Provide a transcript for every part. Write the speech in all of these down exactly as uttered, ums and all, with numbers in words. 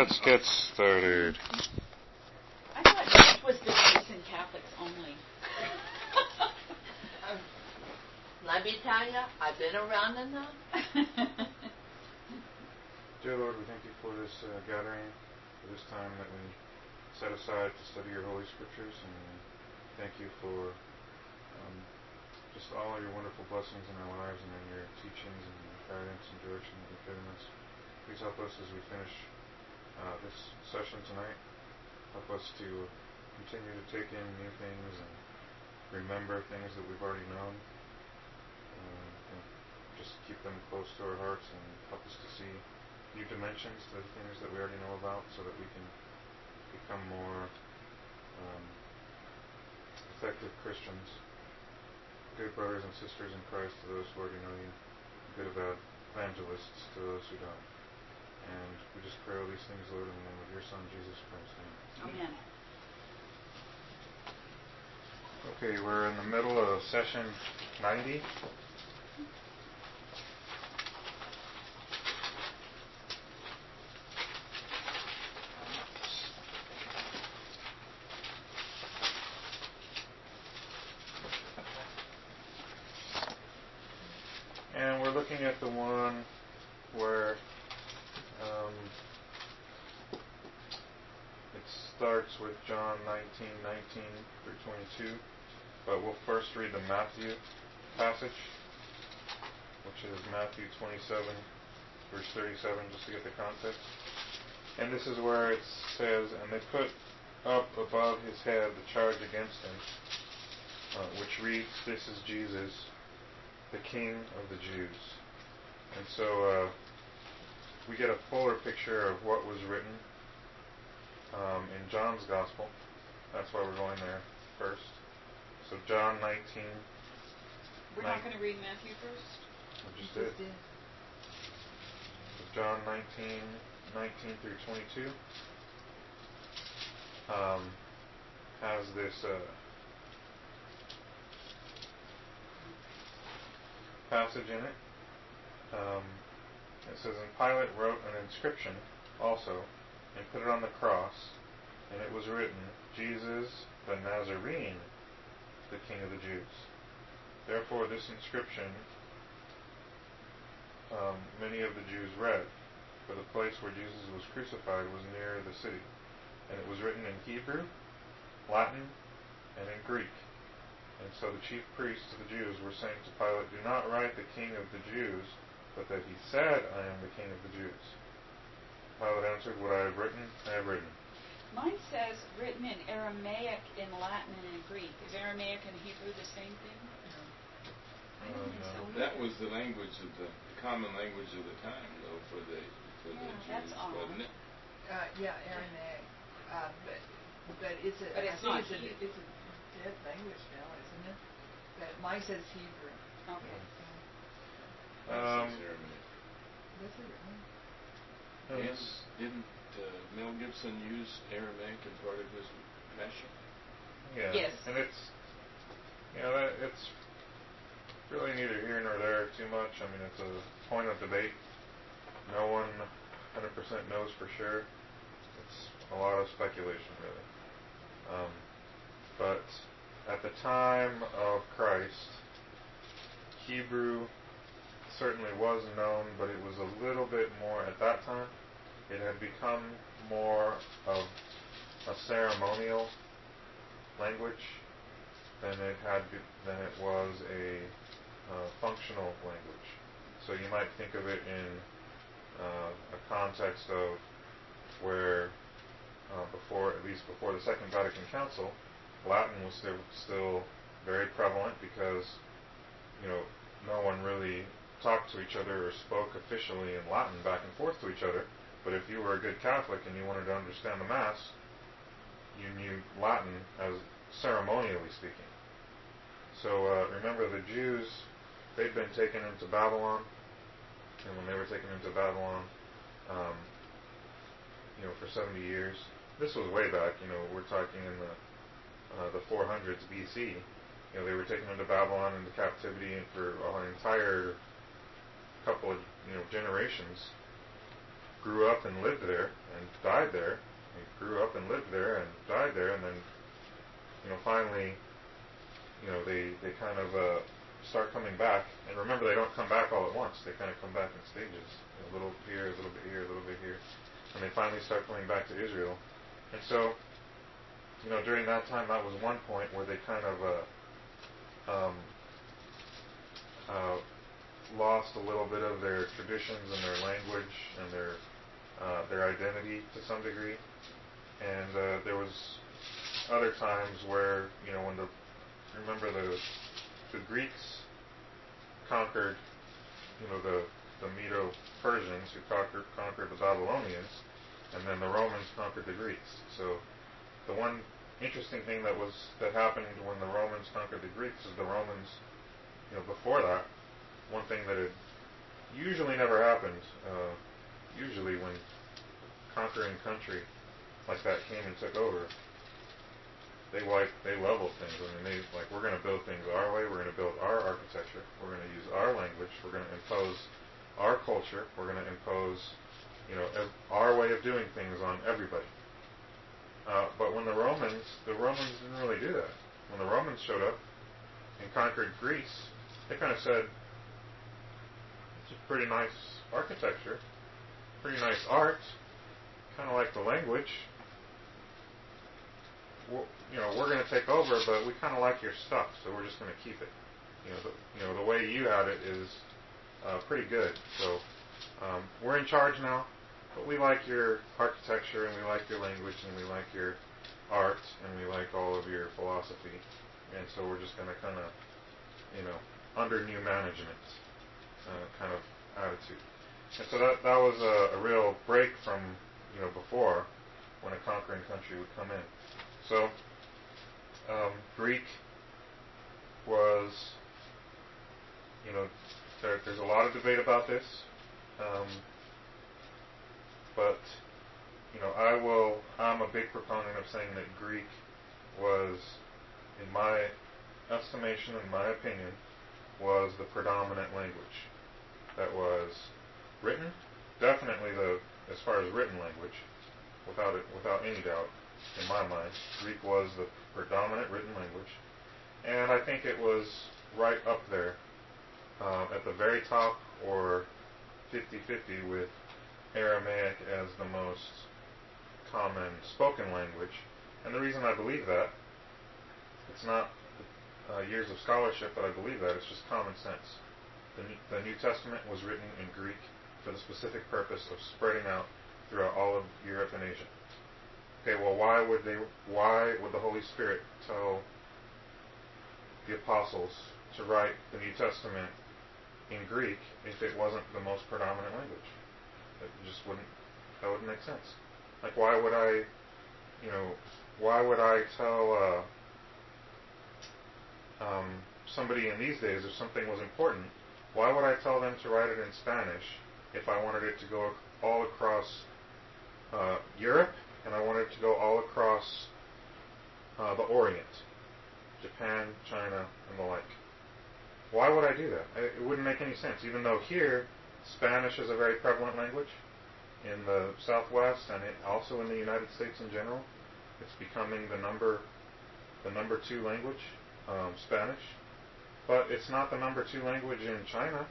Let's get started. I thought this was the case in Catholics only. um, let me tell you, I've been around enough. Dear Lord, we thank you for this uh, gathering, for this time that we set aside to study your Holy Scriptures, and thank you for um, just all your wonderful blessings in our lives and in your teachings and your guidance and direction that you've given us. Please help us as we finish uh, this session tonight. Help us to continue to take in new things and remember things that we've already known. Uh, and just keep them close to our hearts and help us to see new dimensions to the things that we already know about, so that we can become more um, effective Christians, good brothers and sisters in Christ to those who already know you, good evangelists to those who don't. And we just pray all these things, Lord, in the name of your Son, Jesus Christ. Amen. Okay, we're in the middle of session ninety. And we're looking at the one where um, it starts with John nineteen, nineteen through twenty-two. But we'll first read the Matthew passage, which is Matthew twenty-seven, verse thirty-seven, just to get the context. And this is where it says, "And they put up above his head the charge against him, uh, which reads, 'This is Jesus, the King of the Jews.'" And so uh, we get a fuller picture of what was written um, in John's Gospel. That's why we're going there first. So John nineteen. We're not going to read Matthew first? We just did. So John nineteen, nineteen through twenty-two um, has this uh, passage in it. Um, it says, "And Pilate wrote an inscription also, and put it on the cross, and it was written, Jesus the Nazarene, the King of the Jews. Therefore this inscription um, many of the Jews read, for the place where Jesus was crucified was near the city. And it was written in Hebrew, Latin, and in Greek. And so the chief priests of the Jews were saying to Pilate, 'Do not write the King of the Jews, but that he said, I am the King of the Jews.' Pilate answered, 'What I have written, I have written.'" Mine says written in Aramaic, in Latin, and in Greek. Is Aramaic and Hebrew the same thing? No. I don't think so. That was the language of the, the common language of the time, though, for the for yeah, the Jews, that's odd. wasn't it? Uh, yeah, Aramaic, uh, but but it's a but it's I not think it's a, it's a dead language now, isn't it? But mine says Hebrew. Okay. Um, Does it really? And didn't uh, Mel Gibson use Aramaic as part of his passion? Yeah. Yes. And it's, you know, that, it's really neither here nor there too much. I mean, it's a point of debate. No one one hundred percent knows for sure. It's a lot of speculation, really. Um, but at the time of Christ, Hebrew certainly was known, but it was a little bit more, at that time, it had become more of a ceremonial language than it had be, than it was a uh, functional language. So you might think of it in uh, a context of where uh, before, at least before the Second Vatican Council, Latin was still, still very prevalent because, you know, no one really talked to each other or spoke officially in Latin back and forth to each other. But if you were a good Catholic and you wanted to understand the Mass, you knew Latin as ceremonially speaking. So uh, remember, the Jews, they'd been taken into Babylon, and when they were taken into Babylon, um, you know, for seventy years, this was way back, you know, we're talking in the uh, the four hundreds B C, you know, they were taken into Babylon into captivity, and for an entire couple of, you know, generations, grew up and lived there and died there. He grew up and lived there and died there, and then, you know, finally, you know, they, they kind of uh, start coming back. And remember, they don't come back all at once. They kind of come back in stages. A little here, a little bit here, a little bit here. And they finally start coming back to Israel. And so, you know, during that time, that was one point where they kind of uh, um, uh, lost a little bit of their traditions and their language and their uh, their identity to some degree. And uh, there was other times where, you know, when the remember the the Greeks conquered, you know, the the Medo-Persians who conquered conquered the Babylonians, and then the Romans conquered the Greeks. So the one interesting thing that was that happened when the Romans conquered the Greeks is the Romans, you know, before that, one thing that had usually never happened, uh, usually when conquering country like that came and took over, they wiped, they leveled things. I mean, they like, we're going to build things our way. We're going to build our architecture. We're going to use our language. We're going to impose our culture. We're going to impose, you know, ev- our way of doing things on everybody. Uh, but when the Romans, the Romans didn't really do that. When the Romans showed up and conquered Greece, they kind of said, it's a pretty nice architecture, pretty nice art, kind of like the language. We're, you know, we're going to take over, but we kind of like your stuff, so we're just going to keep it. You know, the, you know, the way you had it is uh, pretty good. So um, we're in charge now, but we like your architecture, and we like your language, and we like your art, and we like all of your philosophy. And so we're just going to kind of, you know, under new management uh, kind of attitude. And so that that was a, a real break from, you know, before, when a conquering country would come in. So um, Greek was, you know, there, there's a lot of debate about this, um, but, you know, I will, I'm a big proponent of saying that Greek was, in my estimation, in my opinion, was the predominant language that was written, definitely the, as far as written language, without it, without any doubt, in my mind, Greek was the predominant written language, and I think it was right up there, uh, at the very top, or fifty-fifty with Aramaic as the most common spoken language. And the reason I believe that, it's not uh, years of scholarship, but I believe that, it's just common sense. The New, the New Testament was written in Greek for the specific purpose of spreading out throughout all of Europe and Asia. Okay, well, why would they? Why would the Holy Spirit tell the apostles to write the New Testament in Greek if it wasn't the most predominant language? It just wouldn't. That wouldn't make sense. Like, why would I? You know, why would I tell uh, um, somebody in these days if something was important? Why would I tell them to write it in Spanish if I wanted it to go all across uh, Europe? And I wanted it to go all across uh, the Orient, Japan, China, and the like. Why would I do that? It wouldn't make any sense. Even though here, Spanish is a very prevalent language in the Southwest, and it also in the United States in general. It's becoming the number, the number two language, um, Spanish. But it's not the number two language in China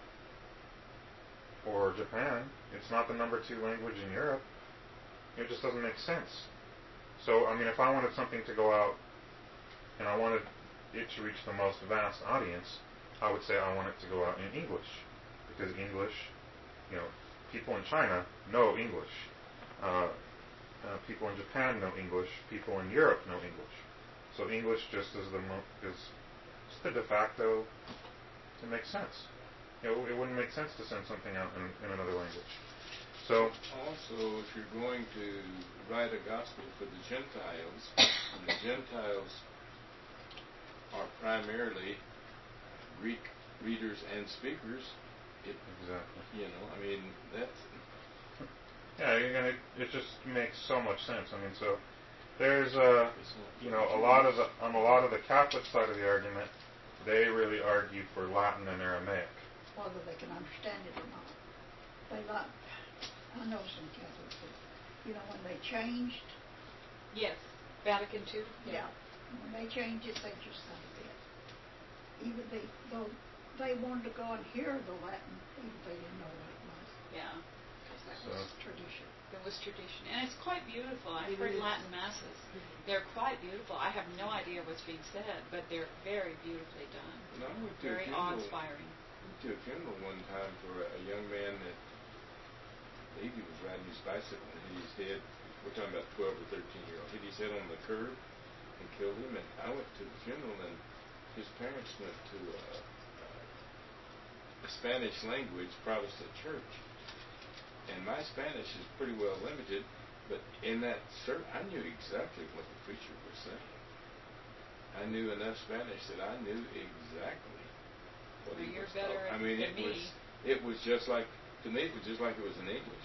or Japan. It's not the number two language in Europe. It just doesn't make sense. So, I mean, if I wanted something to go out and I wanted it to reach the most vast audience, I would say I want it to go out in English. Because English, you know, people in China know English. Uh, uh, people in Japan know English. People in Europe know English. So English just is the mo- is just the de facto. It makes sense. You know, it wouldn't make sense to send something out in, in another language. So also, if you're going to write a gospel for the Gentiles, and the Gentiles are primarily Greek readers and speakers, it, exactly. You know, I mean, that's... Yeah, you're gonna, it just makes so much sense. I mean, so there's a, you know, a lot of the, on a lot of the Catholic side of the argument, they really argue for Latin and Aramaic. Whether they can understand it or not. They not. I know some Catholics that, you know, when they changed, Yes, Vatican Two. yeah, when they changed it, they just say that. Even they, though they wanted to go and hear the Latin, even they didn't know what it was, Yeah, because that So- was tradition. it was tradition, and it's quite beautiful. I've It heard is. Latin masses; they're quite beautiful. I have no idea what's being said, but they're very beautifully done, And I went to a very funeral, awe-inspiring. went to a funeral one time for a, a young man that I believe he was riding his bicycle and hit his head. We're talking about twelve or thirteen year old. Hit his head on the curb and killed him. And I went to the funeral, and his parents went to a, a Spanish language Protestant church. And my Spanish is pretty well limited, but in that service, I knew exactly what the preacher was saying. I knew enough Spanish that I knew exactly what Well, he you're was better talking. I at- mean, than it me. was it was just like to me, it was just like it was in English.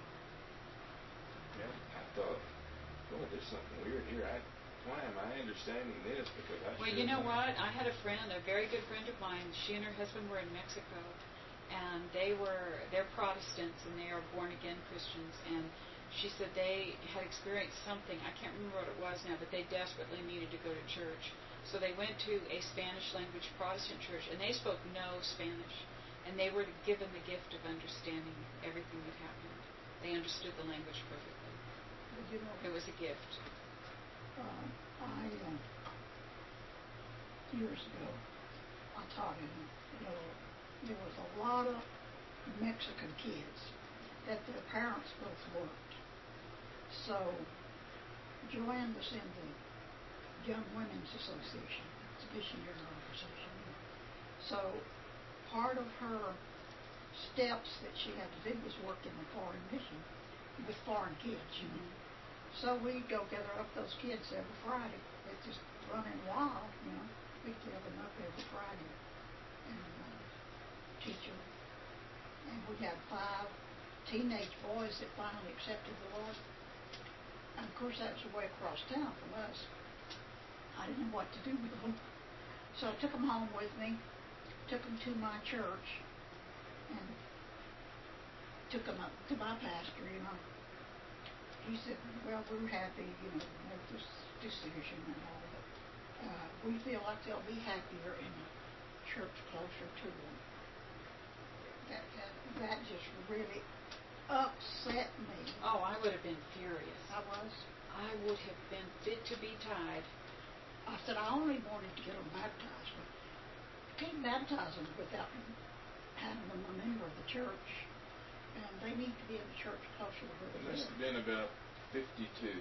Yeah. I thought, boy, there's something weird here. I, why am I understanding this? Because I Well, sure you know don't. what? I had a friend, a very good friend of mine. She and her husband were in Mexico, and they were they're Protestants and they are born again Christians. And she said they had experienced something. I can't remember what it was now, but they desperately needed to go to church. So they went to a Spanish language Protestant church, and they spoke no Spanish, and they were given the gift of understanding everything that happened. They understood the language perfectly. But you know, It was a gift. uh, I, uh, years ago, I taught in, you know, there was a lot of Mexican kids that their parents both worked. So Joanne was in the Young Women's Association, it's a missionary organization. So part of her steps that she had to do was work in the foreign mission with foreign kids, you know. So we'd go gather up those kids every Friday. They'd just running wild, you know. We'd gather them up every Friday and uh, teach them. And we had five teenage boys that finally accepted the Lord. And of course, that was way across town from us. I didn't know what to do with them. So I took them home with me, took them to my church, and took them up to my pastor, you know. He said, well, we're happy, you know, to make this decision and all that. Uh, we feel like they'll be happier in a church closer to them. That, that, that just really upset me. Oh, I would have been furious. I was. I would have been fit to be tied. I said, I only wanted to get them baptized, but you can't baptize them without having them a member of the church. And they need to be in the church closer to where It they must live. have been about fifty-two.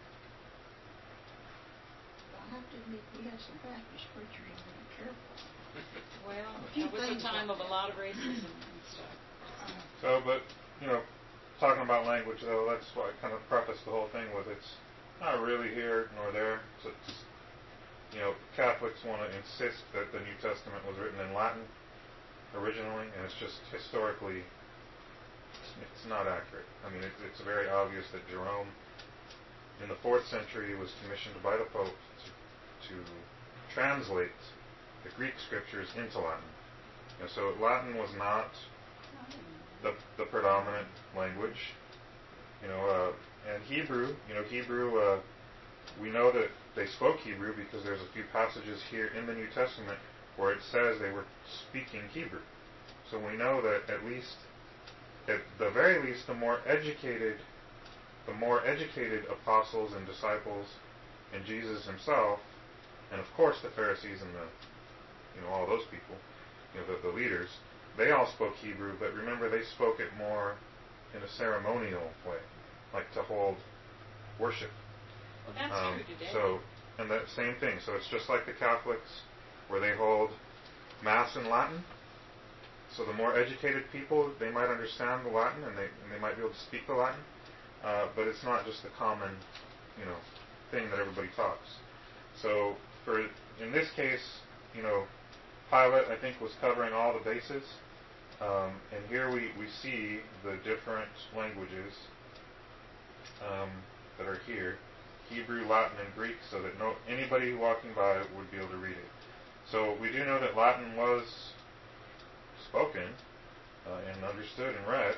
I have to admit, we had some Baptist preachers I didn't care for. Well, A few it was a things time like of a that. lot of racism and stuff. Uh, So, but, you know, talking about language, though, that's why I kind of preface the whole thing with it's not really here nor there. So it's, you know, Catholics want to insist that the New Testament was written in Latin originally, and it's just historically, it's, it's not accurate. I mean, it, it's very obvious that Jerome, in the fourth century, was commissioned by the Pope to, to translate the Greek scriptures into Latin. And so Latin was not the, the predominant language, you know, uh, and Hebrew, you know, Hebrew, uh, we know that they spoke Hebrew because there's a few passages here in the New Testament where it says they were speaking Hebrew. So we know that at least, at the very least, the more educated, the more educated apostles and disciples and Jesus himself, and of course the Pharisees and the, you know, all those people, you know, the, the leaders, they all spoke Hebrew, but remember they spoke it more in a ceremonial way, like to hold worship. Well, that's Um, true today. so, and that same thing. So it's just like the Catholics, where they hold Mass in Latin. So the more educated people, they might understand the Latin, and they and they might be able to speak the Latin. Uh, but it's not just the common, you know, thing that everybody talks. So for in this case, you know, Pilate, I think, was covering all the bases. Um, and here we, we see the different languages um, that are here. Hebrew, Latin, and Greek, so that no anybody walking by would be able to read it. So we do know that Latin was spoken uh, and understood and read,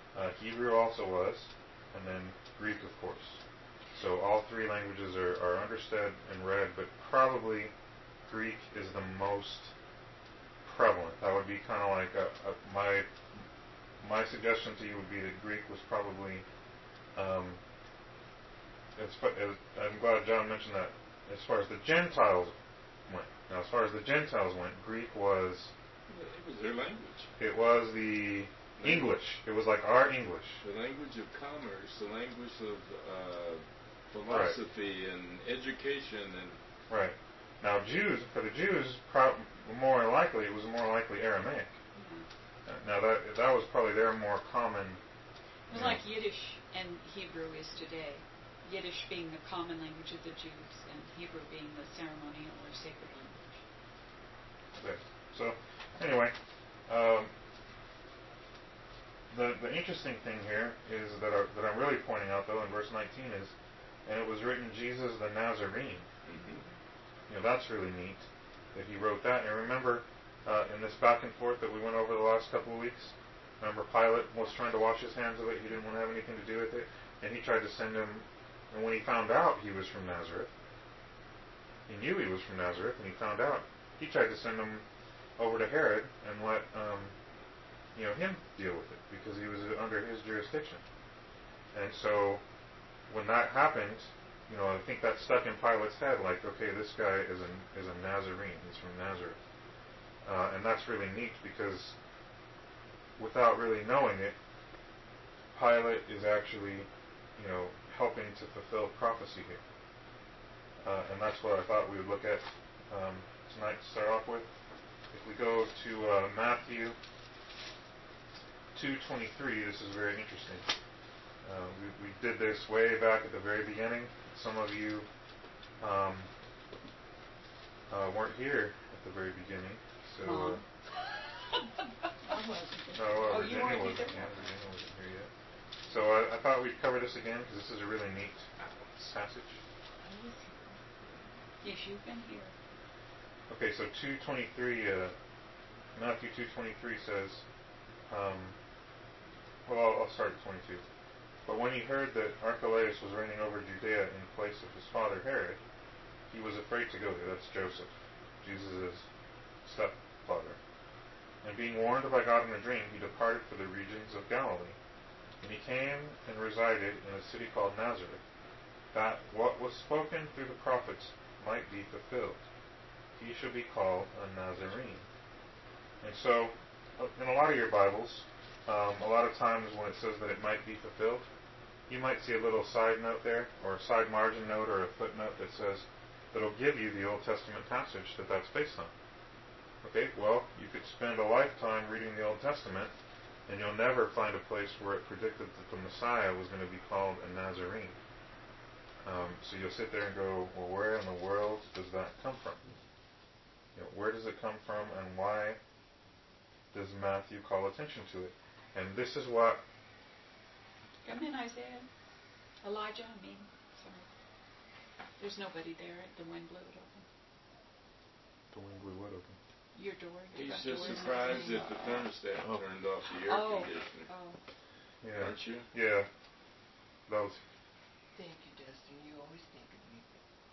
Uh, Hebrew also was, and then Greek, of course. So all three languages are, are understood and read, but probably Greek is the most prevalent. That would be kind of like a, a, my my suggestion to you would be that Greek was probably. Um, it's, it, I'm glad John mentioned that. As far as the Gentiles went, now as far as the Gentiles went, Greek was. It was their language. It was the English. It was like our English. The language of commerce, the language of uh, philosophy right. and education and. Right. Now, Jews, for the Jews, pro- more likely, it was more likely Aramaic. Mm-hmm. Now, that that was probably their more common. It was like Yiddish and Hebrew is today. Yiddish being the common language of the Jews, and Hebrew being the ceremonial or sacred language. Okay. So, anyway, um, the the interesting thing here is that I, that I'm really pointing out, though, in verse nineteen is, and it was written Jesus the Nazarene. Mm-hmm. You know, that's really neat that he wrote that. And remember, uh, in this back and forth that we went over the last couple of weeks, remember Pilate was trying to wash his hands of it. He didn't want to have anything to do with it. And he tried to send him, and when he found out he was from Nazareth, he knew he was from Nazareth, and he found out, he tried to send him over to Herod and let, um, you know, him deal with it, because he was under his jurisdiction. And so, when that happened, you know, I think that stuck in Pilate's head, like, okay, this guy is a, is a Nazarene. He's from Nazareth. Uh, and that's really neat because without really knowing it, Pilate is actually, you know, helping to fulfill prophecy here. Uh, and that's what I thought we would look at um, tonight to start off with. If we go to uh, Matthew two twenty-three, this is very interesting. Uh, we, we did this way back at the very beginning. Some of you um, uh, weren't here at the very beginning, so. Uh, I wasn't. no, uh, Oh, you Virginia weren't wasn't. either? Yeah, Virginia wasn't here yet. So I, I thought we'd cover this again because this is a really neat passage. Yes, you've been here. Okay, so two twenty-three, uh, Matthew two twenty-three says, um, well, I'll, I'll start at twenty-two. But when he heard that Archelaus was reigning over Judea in place of his father Herod, he was afraid to go there. That's Joseph, Jesus' stepfather. And being warned by God in a dream, he departed for the regions of Galilee. And he came and resided in a city called Nazareth, that what was spoken through the prophets might be fulfilled. He shall be called a Nazarene. And so, in a lot of your Bibles, um, a lot of times when it says that it might be fulfilled, you might see a little side note there, or a side margin note, or a footnote that says, that'll give you the Old Testament passage that that's based on. Okay, well, you could spend a lifetime reading the Old Testament, and you'll never find a place where it predicted that the Messiah was going to be called a Nazarene. Um, so you'll sit there and go, well, where in the world does that come from? You know, where does it come from, and why does Matthew call attention to it? And this is what... Come in, Isaiah. Elijah, I mean. Sorry. There's nobody there. The wind blew it open. The wind blew what open? Your door. He's got just doors surprised open. that the thermostat Oh. turned off the air Oh. conditioner. Oh. Yeah. Aren't you? Yeah. That was... Thank you, Dustin. You always think of me.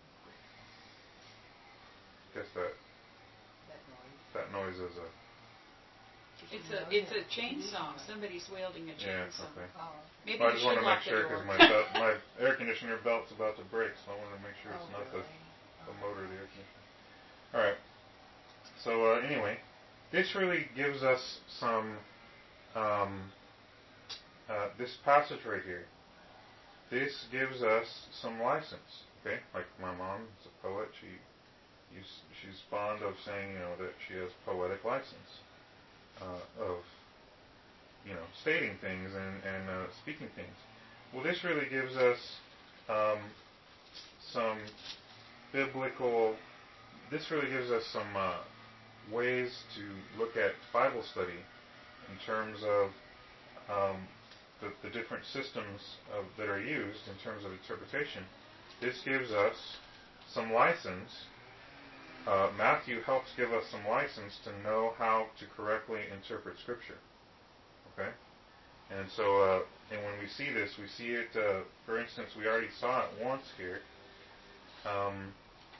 guess that That noise. that noise is a... It's a it's a chainsaw. Somebody's wielding a Yeah, chainsaw. okay. Oh. Maybe Well, I we just should want to make lock the sure door. because my belt, my air conditioner belt's about to break, so I want to make sure it's Oh, not the, really? the motor of the air conditioner. All right. So uh, anyway, this really gives us some. Um, uh, this passage right here. This gives us some license. Okay, like my mom is a poet. She, you, she's fond of saying, you know, that she has poetic license uh, of. You know, stating things and, and uh, speaking things. Well, this really gives us um, some biblical, this really gives us some uh, ways to look at Bible study in terms of um, the, the different systems of, that are used in terms of interpretation. This gives us some license. Uh, Matthew helps give us some license to know how to correctly interpret Scripture. Okay? And so, uh, and when we see this, we see it, uh, for instance, we already saw it once here. Um,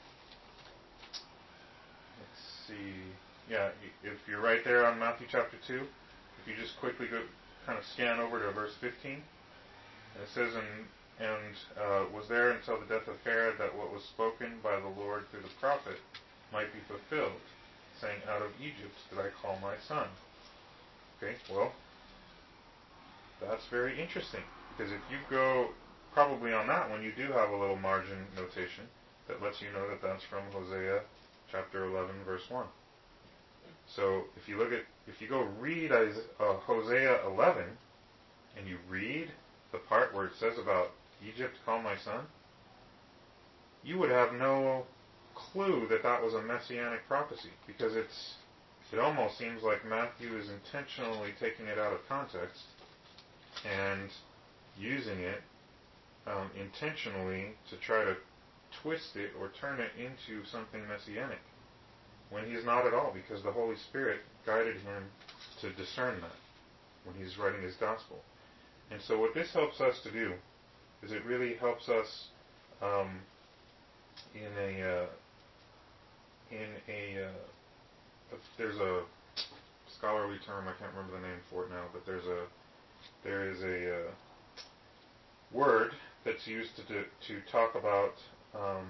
let's see. Yeah, if you're right there on Matthew chapter two, if you just quickly go, kind of scan over to verse fifteen, and it says, and, and uh, was there until the death of Herod that what was spoken by the Lord through the prophet might be fulfilled, saying, out of Egypt did I call my son. Okay, well, that's very interesting, because if you go, probably on that one, you do have a little margin notation that lets you know that that's from Hosea chapter eleven, verse one. So if you look at, if you go read uh, Hosea eleven, and you read the part where it says about Egypt, call my son, you would have no clue that that was a messianic prophecy, because it's, it almost seems like Matthew is intentionally taking it out of context and using it um, intentionally to try to twist it or turn it into something messianic, when he's not at all, because the Holy Spirit guided him to discern that when he's writing his gospel. And so what this helps us to do is it really helps us um, in a uh, in a uh, there's a scholarly term, I can't remember the name for it now, but there's a there is a uh, word that's used to do, to talk about um,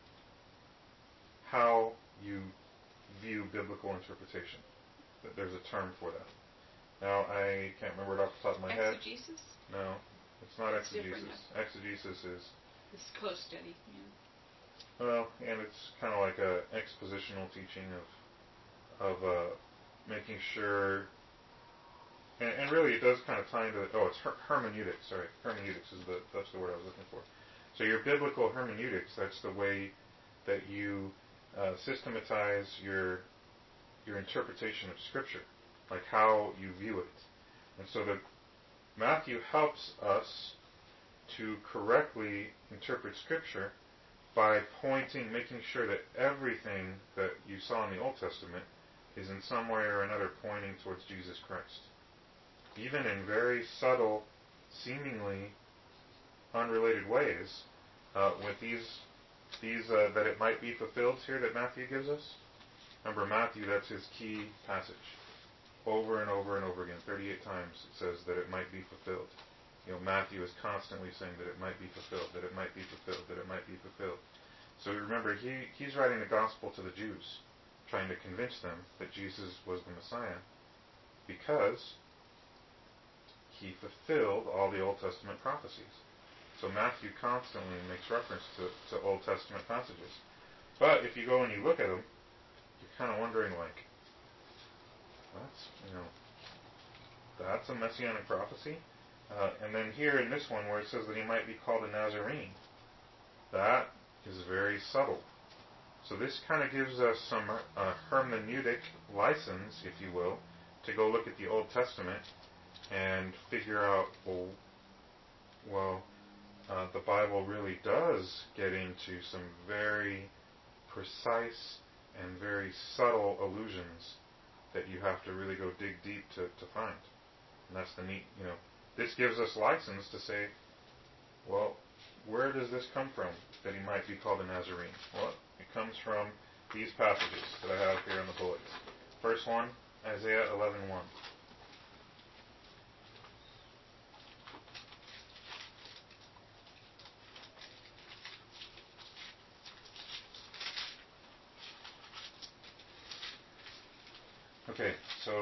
how you view biblical interpretation. There's a term for that. Now, I can't remember it off the top of my head. Exegesis? No, it's not It's exegesis. different. Exegesis is, It's close study. Yeah. well, and it's kind of like a expositional teaching of of uh, making sure, and, and really it does kind of tie into, oh, it's her, hermeneutics, sorry. Hermeneutics is the, that's the word I was looking for. So your biblical hermeneutics, that's the way that you uh, systematize your your interpretation of Scripture, like how you view it. And so the Matthew helps us to correctly interpret Scripture by pointing, making sure that everything that you saw in the Old Testament is in some way or another pointing towards Jesus Christ. Even in very subtle, seemingly unrelated ways, uh, with these, these uh, that it might be fulfilled here that Matthew gives us. Remember, Matthew, that's his key passage. Over and over and over again, thirty-eight times it says that it might be fulfilled. You know, Matthew is constantly saying that it might be fulfilled, that it might be fulfilled, that it might be fulfilled. So remember, he, he's writing the gospel to the Jews, trying to convince them that Jesus was the Messiah, because he fulfilled all the Old Testament prophecies. So Matthew constantly makes reference to, to Old Testament passages. But if you go and you look at them, you're kind of wondering, like, that's, you know, that's a messianic prophecy? Uh, and then here in this one where it says that he might be called a Nazarene, that is very subtle. So this kind of gives us some uh, hermeneutic license, if you will, to go look at the Old Testament and figure out, well, well uh, the Bible really does get into some very precise and very subtle allusions that you have to really go dig deep to, to find. And that's the neat, you know, this gives us license to say, well, where does this come from that he might be called a Nazarene? Well, it comes from these passages that I have here in the bullets. First one, Isaiah eleven one. Okay, so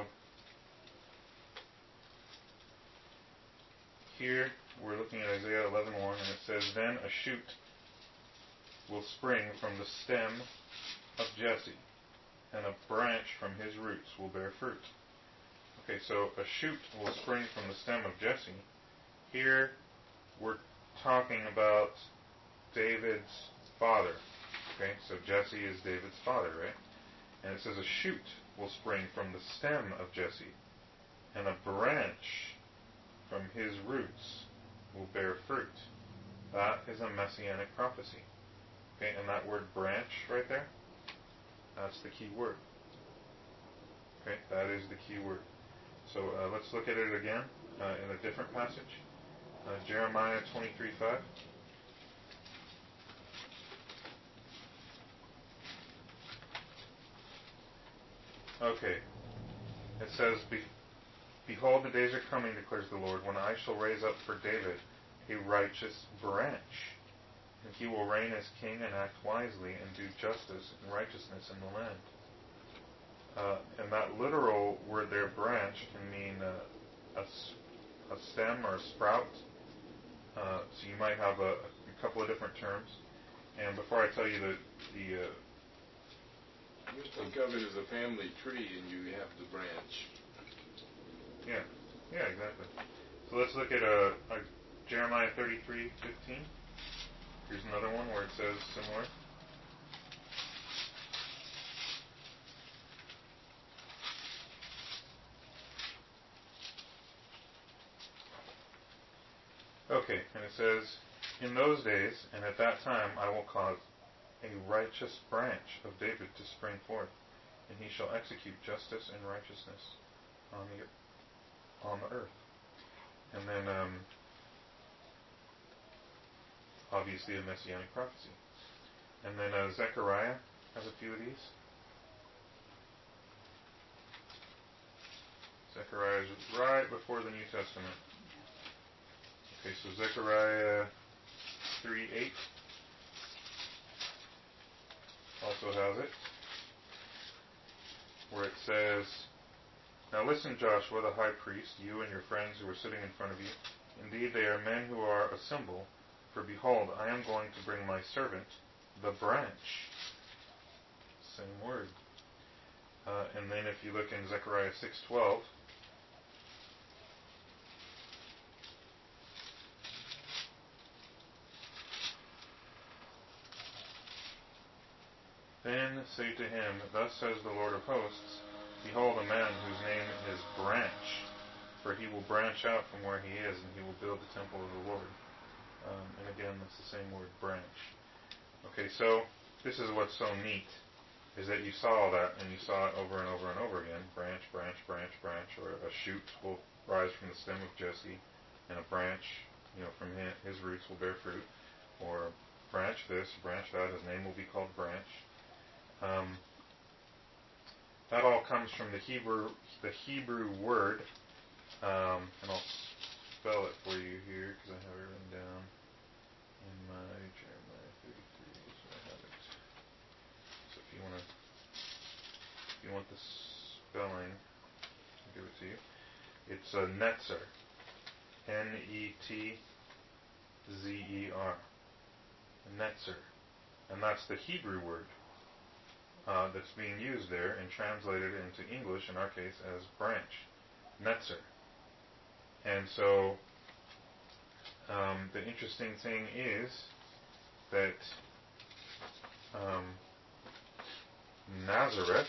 here we're looking at Isaiah eleven one, and it says, then a shoot will spring from the stem of Jesse, and a branch from his roots will bear fruit. Okay, so a shoot will spring from the stem of Jesse. Here we're talking about David's father. Okay, so Jesse is David's father, right? And it says a shoot will spring from the stem of Jesse, and a branch from his roots will bear fruit. That is a messianic prophecy. Okay, and that word branch right there, that's the key word. Okay, that is the key word. So uh, let's look at it again. uh, in a different passage. Uh, Jeremiah twenty-three five. Okay. It says, Be- Behold, the days are coming, declares the Lord, when I shall raise up for David a righteous branch, and he will reign as king and act wisely and do justice and righteousness in the land. Uh, and that literal word there, branch, can mean uh, a, a stem or a sprout. Uh, so you might have a, a couple of different terms. And before I tell you the... the uh, you think of it as a family tree and you have the branch. Yeah, yeah, exactly. So let's look at uh, uh, Jeremiah thirty-three fifteen. Here's another one where it says similar. Okay, and it says, In those days and at that time I will cause a righteous branch of David to spring forth, and he shall execute justice and righteousness on the on the earth. And then, um, obviously, a messianic prophecy. And then uh, Zechariah has a few of these. Zechariah is right before the New Testament. Okay, so Zechariah three eight also has it, where it says, Now listen, Joshua the high priest, you and your friends who are sitting in front of you. Indeed, they are men who are a symbol, for behold, I am going to bring my servant, the branch. Same word. Uh, and then if you look in Zechariah six twelve, Then say to him, Thus says the Lord of hosts, Behold a man whose name is Branch, for he will branch out from where he is, and he will build the temple of the Lord. Um, and again, that's the same word, branch. Okay, so this is what's so neat, is that you saw that, and you saw it over and over and over again. Branch, branch, branch, branch, or a shoot will rise from the stem of Jesse, and a branch, you know, from his roots will bear fruit. Or branch this, branch that, his name will be called Branch. Um, that all comes from the Hebrew, the Hebrew word, um, and I'll spell it for you here because I have it written down in my Jeremiah thirty-three. So I have it. So if you want to, if you want the spelling, I'll give it to you. It's a netzer, N E T Z E R, netzer, and that's the Hebrew word. Uh, that's being used there and translated into English, in our case, as branch, netzer. And so, um, the interesting thing is that um, Nazareth,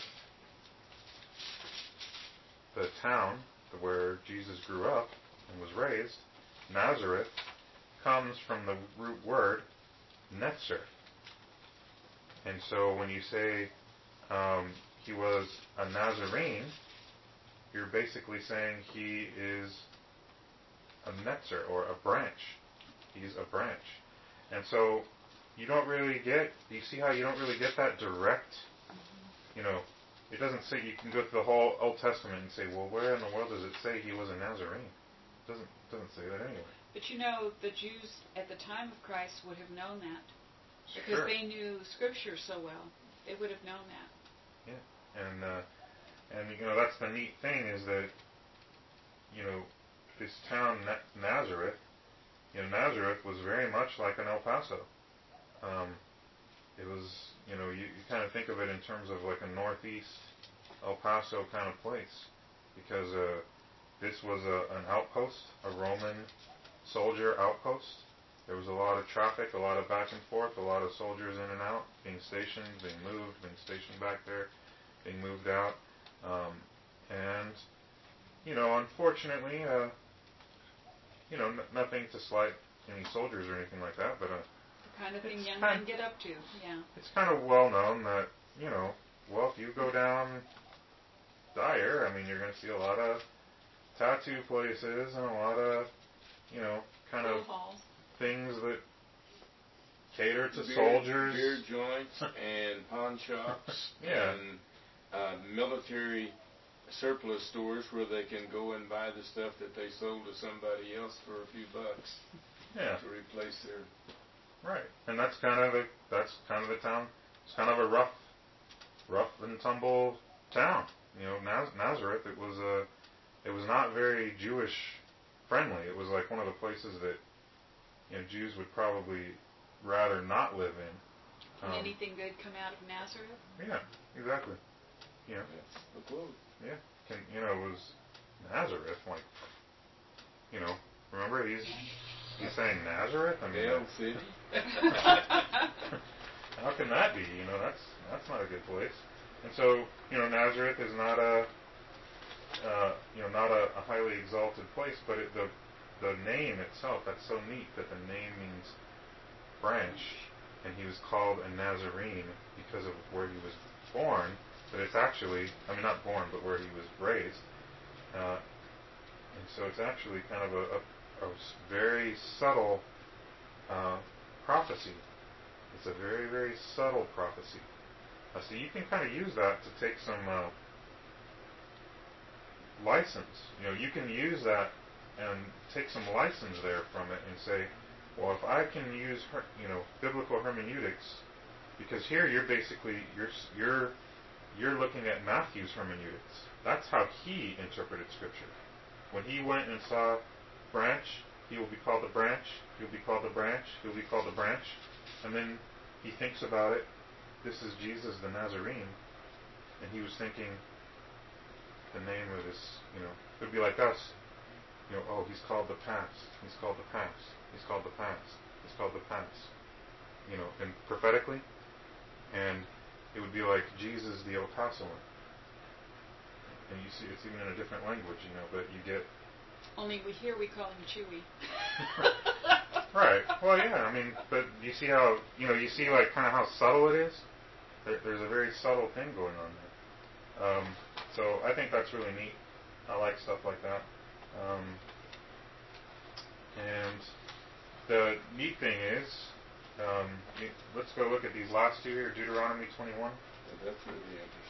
the town where Jesus grew up and was raised, Nazareth comes from the root word netzer. And so when you say um, he was a Nazarene, you're basically saying he is a netzer, or a branch. He's a branch. And so you don't really get, do you see how you don't really get that direct, you know, it doesn't say, you can go to the whole Old Testament and say, well, where in the world does it say he was a Nazarene? It doesn't, doesn't say that anyway. But you know, the Jews at the time of Christ would have known that. Because Sure. they knew Scripture so well. They would have known that. Yeah. And, uh, and you know, that's the neat thing is that, you know, this town, Nazareth, you know, Nazareth was very much like an El Paso. Um, it was, you know, you, you kind of think of it in terms of like a northeast El Paso kind of place. Because uh, this was a, an outpost, a Roman soldier outpost. There was a lot of traffic, a lot of back and forth, a lot of soldiers in and out, being stationed, being moved, being stationed back there, being moved out. Um, and, you know, unfortunately, uh, you know, n- nothing to slight any soldiers or anything like that, but uh, The kind of thing young kind men get up to, yeah. it's kind of well known that, you know, well, if you go down Dyer, I mean, you're going to see a lot of tattoo places and a lot of, you know, kind Pool of halls. things that cater to beer, soldiers. beer joints and pawn shops Yeah. and uh, military surplus stores where they can go and buy the stuff that they sold to somebody else for a few bucks Yeah. to replace their. Right. And that's kind of a that's kind of the town. It's kind of a rough, rough and tumble town. You know, Naz- Nazareth. It was a, it was not very Jewish friendly. It was like one of the places that, you know, Jews would probably rather not live in. Can Um, anything good come out of Nazareth? Yeah, exactly. You know, That's the quote. yeah. Can, you know, it was Nazareth. Like, you know, remember he's he's saying Nazareth. I mean, Hail that's- City. how can that be? You know, that's that's not a good place. And so, you know, Nazareth is not a, uh, you know, not a, a highly exalted place, but it, the the name itself, that's so neat that the name means branch, and he was called a Nazarene because of where he was born. But it's actually, I mean, not born, but where he was raised. Uh, and so it's actually kind of a, a, a very subtle uh, prophecy. It's a very, very subtle prophecy. Uh, so you can kind of use that to take some uh, license. You know, you can use that and take some license there from it and say, well, if I can use, her, you know, biblical hermeneutics, because here you're basically you're you're you're looking at Matthew's hermeneutics. That's how he interpreted Scripture. When he went and saw branch, he will be called the branch. He'll be called the branch. He'll be called the branch. And then he thinks about it. This is Jesus the Nazarene, and he was thinking the name of this. You know, it would be like us. You know, oh, he's called the Pass. He's called the Pass. He's called the Pass. He's called the Pass. You know, and prophetically, and it would be like Jesus the El Paso. And you see, it's even in a different language, you know, but you get. Only we here we call him Chewy. Right. Well, yeah. I mean, but you see how you know you see like kind of how subtle it is. There, there's a very subtle thing going on there. Um, so I think that's really neat. I like stuff like that. Um, and the neat thing is, um, you, let's go look at these last two here. Deuteronomy twenty-one. Yeah, that's really interesting.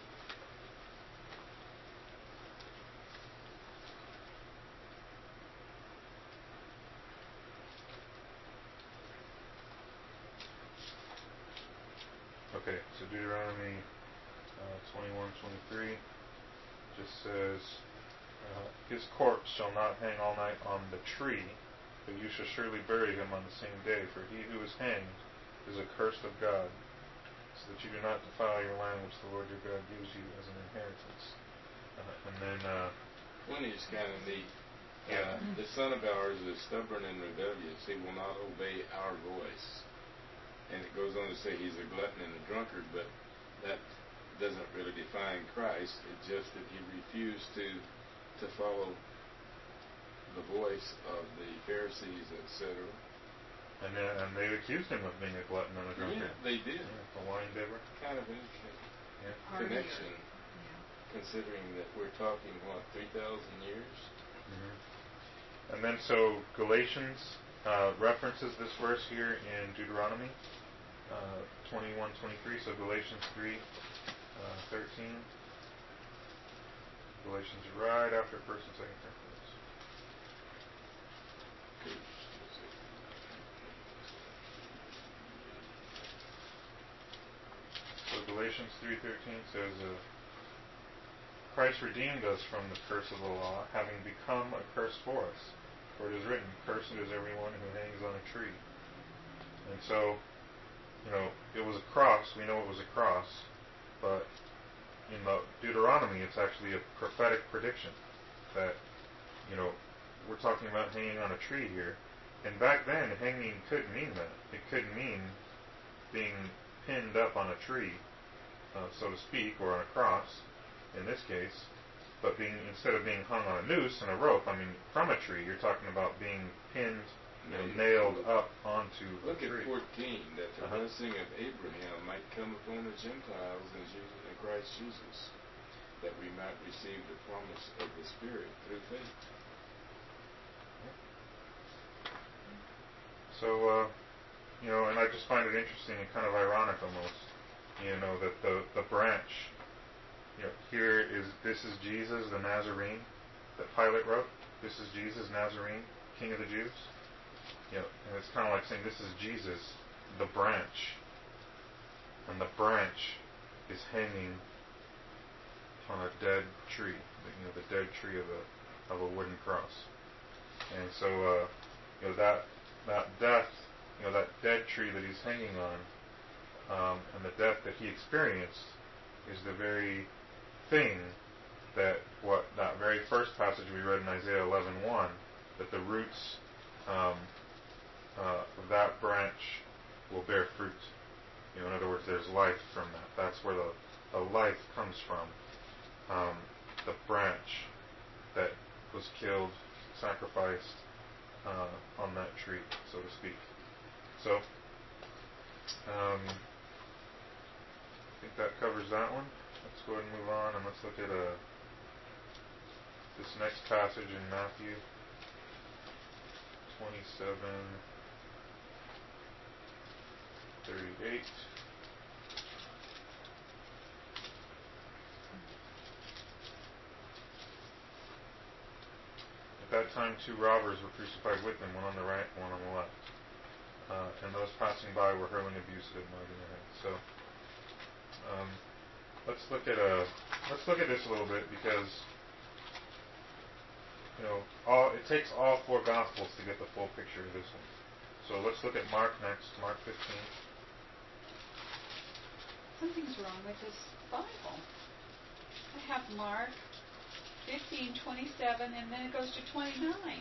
Okay, so Deuteronomy uh, twenty-one, twenty-three just says, uh, his corpse shall not hang all night on the tree, but you shall surely bury him on the same day, for he who is hanged is accursed of God, so that you do not defile your land which the Lord your God gives you as an inheritance. Uh, and then, uh, One is kind of neat. Yeah. Uh, the son of ours is stubborn and rebellious. He will not obey our voice. And it goes on to say he's a glutton and a drunkard, but that doesn't really define Christ. It's just that he refused to to follow the voice of the Pharisees, et cetera. and then, and they accused him of being a glutton and a drunkard. Yeah, they did. Yeah, a wine bibber. Kind of interesting Yeah. Partier. connection, Yeah. considering that we're talking, what, three thousand years? Mm-hmm. And then so Galatians uh, references this verse here in Deuteronomy uh, twenty-one, twenty-three. So Galatians three, uh, thirteen. Galatians right after First and Second Corinthians. So Galatians three thirteen says, uh, Christ redeemed us from the curse of the law, having become a curse for us. For it is written, cursed is everyone who hangs on a tree. And so, you know, it was a cross. We know it was a cross. But in the Deuteronomy, it's actually a prophetic prediction that, you know, we're talking about hanging on a tree here. And back then, hanging could mean that. It could mean being pinned up on a tree, uh, so to speak, or on a cross, in this case. But being instead of being hung on a noose and a rope, I mean, from a tree, you're talking about being pinned, you know, nailed up onto Look a at tree. fourteen, that the Uh-huh. blessing of Abraham might come upon the Gentiles in, Jesus, in Christ Jesus. that we might receive the promise of the Spirit through faith. So, uh, you know, and I just find it interesting and kind of ironic almost, you know, that the, the branch, you know, here is, this is Jesus, the Nazarene, that Pilate wrote. This is Jesus, Nazarene, King of the Jews. You know, and it's kind of like saying, this is Jesus, the branch. And the branch is hanging on a dead tree, you know, the dead tree of a of a wooden cross. And so, uh, you know, that that death, you know, that dead tree that he's hanging on, um, and the death that he experienced, is the very thing that what that very first passage we read in Isaiah eleven one, that the roots um, uh, of that branch will bear fruit. You know, in other words, there's life from that. That's where the, the life comes from. Um, the branch that was killed, sacrificed uh, on that tree, so to speak. So, um, I think that covers that one. Let's go ahead and move on, and let's look at uh, this next passage in Matthew twenty-seven thirty-eight. At that time, two robbers were crucified with him, one on the right, one on the left. Uh, and those passing by were hurling abuse at him, nodding their heads. So, um, let's look at a let's look at this a little bit, because you know all it takes all four Gospels to get the full picture of this one. So let's look at Mark next, Mark fifteen. Something's wrong with this Bible. I have Mark fifteen twenty-seven, and then it goes to twenty-nine.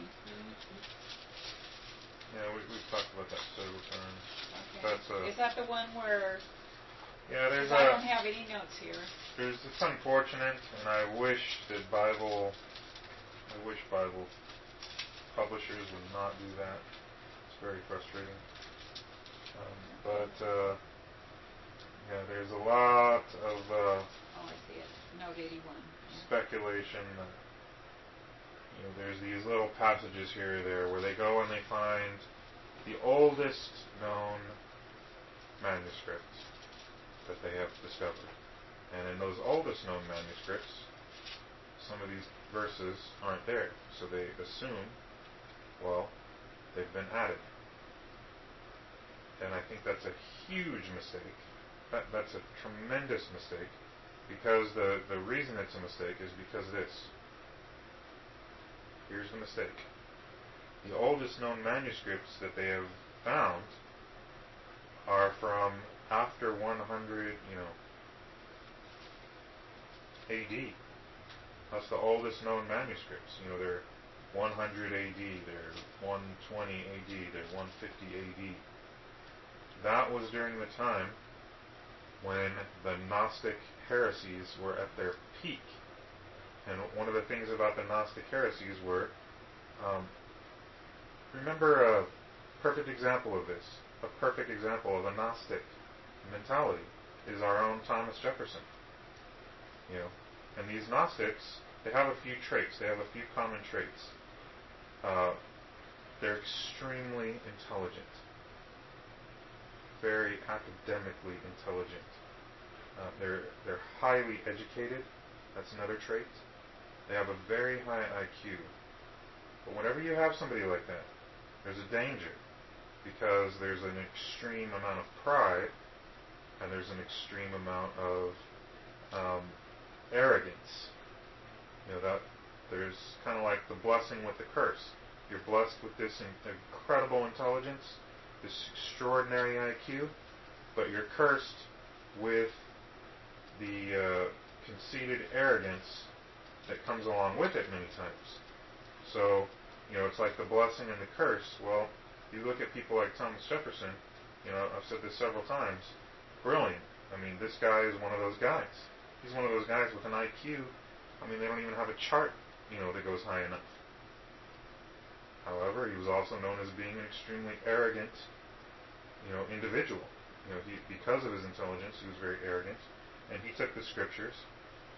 Yeah, we, we've talked about that several times. Okay. That's a, Is that the one where? yeah, there's 'cause I a. don't have any notes here. There's it's unfortunate, and I wish that Bible, I wish Bible publishers would not do that. It's very frustrating. Um, but uh, yeah, there's a lot of uh, Oh, I see it. Note eighty-one. speculation that you know there's these little passages here or there where they go and they find the oldest known manuscripts that they have discovered. And in those oldest known manuscripts, some of these verses aren't there. So they assume, well, they've been added. And I think that's a huge mistake. That, that's a tremendous mistake. Because the, the reason it's a mistake is because this. Here's the mistake. The oldest known manuscripts that they have found are from after one hundred, you know, A D. That's the oldest known manuscripts. You know, they're one hundred A D, they're one twenty A D, they're one fifty A D. That was during the time when the Gnostic heresies were at their peak. And one of the things about the Gnostic heresies were, um, remember a perfect example of this, a perfect example of a Gnostic mentality is our own Thomas Jefferson. You know, and these Gnostics, they have a few traits, they have a few common traits. Uh, they're extremely intelligent, very academically intelligent. Uh, they're they're highly educated. That's another trait. They have a very high I Q. But whenever you have somebody like that, there's a danger, because there's an extreme amount of pride, and there's an extreme amount of um, arrogance. You know, that there's kind of like the blessing with the curse. You're blessed with this incredible intelligence, this extraordinary I Q, but you're cursed with the uh, conceited arrogance that comes along with it many times. So, you know, it's like the blessing and the curse. Well, you look at people like Thomas Jefferson, you know, I've said this several times, brilliant. I mean, this guy is one of those guys. He's one of those guys with an I Q. I mean, they don't even have a chart, you know, that goes high enough. However, he was also known as being an extremely arrogant, you know, individual. You know, he, because of his intelligence, he was very arrogant. And he took the scriptures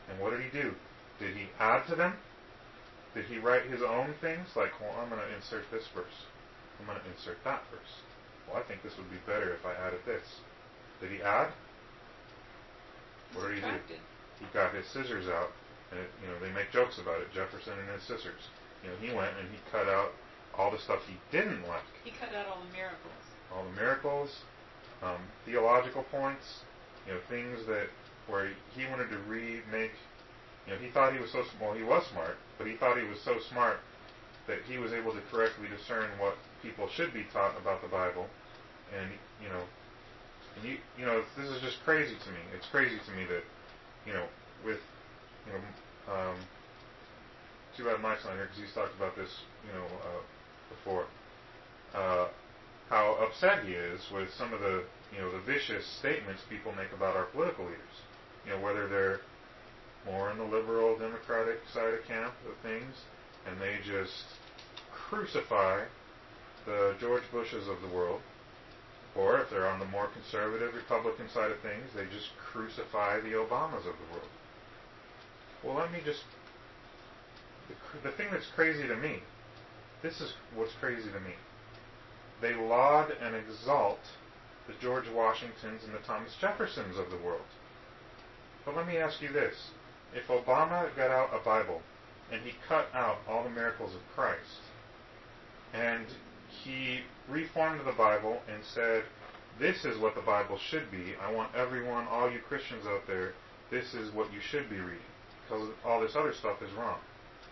And what did he do? Did he add to them? Did he write his own things? Like, well, I'm going to insert this verse. I'm going to insert that verse. Well, I think this would be better if I added this. Did he add? What did he do? He got his scissors out, and it, you know, they make jokes about it, Jefferson and his scissors. You know, he went and he cut out all the stuff he didn't like. He cut out all the miracles. All the miracles, um, theological points, you know, things that where he wanted to remake. You know, he thought he was so well. He was smart, but he thought he was so smart that he was able to correctly discern what people should be taught about the Bible. And you know, and you you know, this is just crazy to me. It's crazy to me that you know, with you know, um, too bad Mike's not here because he's talked about this you know uh, before. Uh, how upset he is with some of the you know the vicious statements people make about our political leaders. You know, whether they're more in the liberal democratic side of camp of things, and they just crucify the George Bushes of the world, or if they're on the more conservative Republican side of things, they just crucify the Obamas of the world. Well, let me just the, the thing that's crazy to me, this is what's crazy to me. They laud and exalt the George Washingtons and the Thomas Jeffersons of the world. But let me ask you this. If Obama got out a Bible and he cut out all the miracles of Christ and he reformed the Bible and said, this is what the Bible should be, I want everyone, all you Christians out there, this is what you should be reading, because all this other stuff is wrong.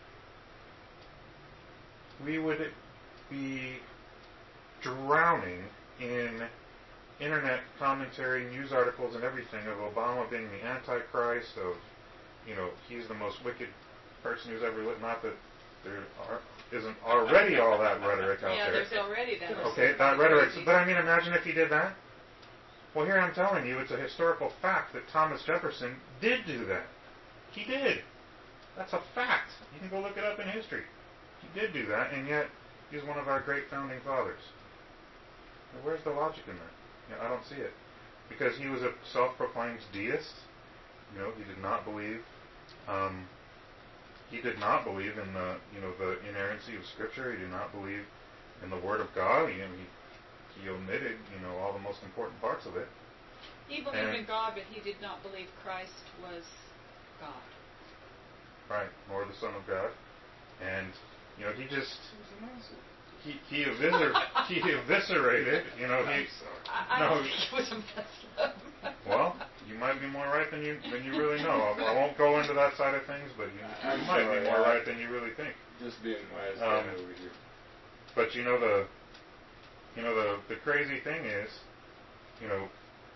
We would be drowning in internet commentary, news articles, and everything of Obama being the Antichrist, of, you know, he's the most wicked person who's ever lived. Not that there are, isn't already all that rhetoric out yeah, there. Yeah, there's already that. Okay, that rhetoric. But I mean, imagine if he did that. Well, here I'm telling you, it's a historical fact that Thomas Jefferson did do that. He did. That's a fact. You can go look it up in history. He did do that, and yet he's one of our great founding fathers. Now, where's the logic in that? You know, I don't see it. Because he was a self-proclaimed deist. You know, he did not believe. Um, he did not believe in the, you know, the inerrancy of Scripture. He did not believe in the Word of God. He, he, he omitted, you know, all the most important parts of it. He believed and, in God, but he did not believe Christ was God. Right, nor the Son of God. And, you know, he just... He he, eviscer- he eviscerated, you know, he... I, I no, don't think it was a mess up. Well, you might be more right than you than you really know. I, I won't go into that side of things, but you, you might sorry, be more I, right than you really think. Just being wise Um, guy over here. But you know the, you know the the crazy thing is, you know,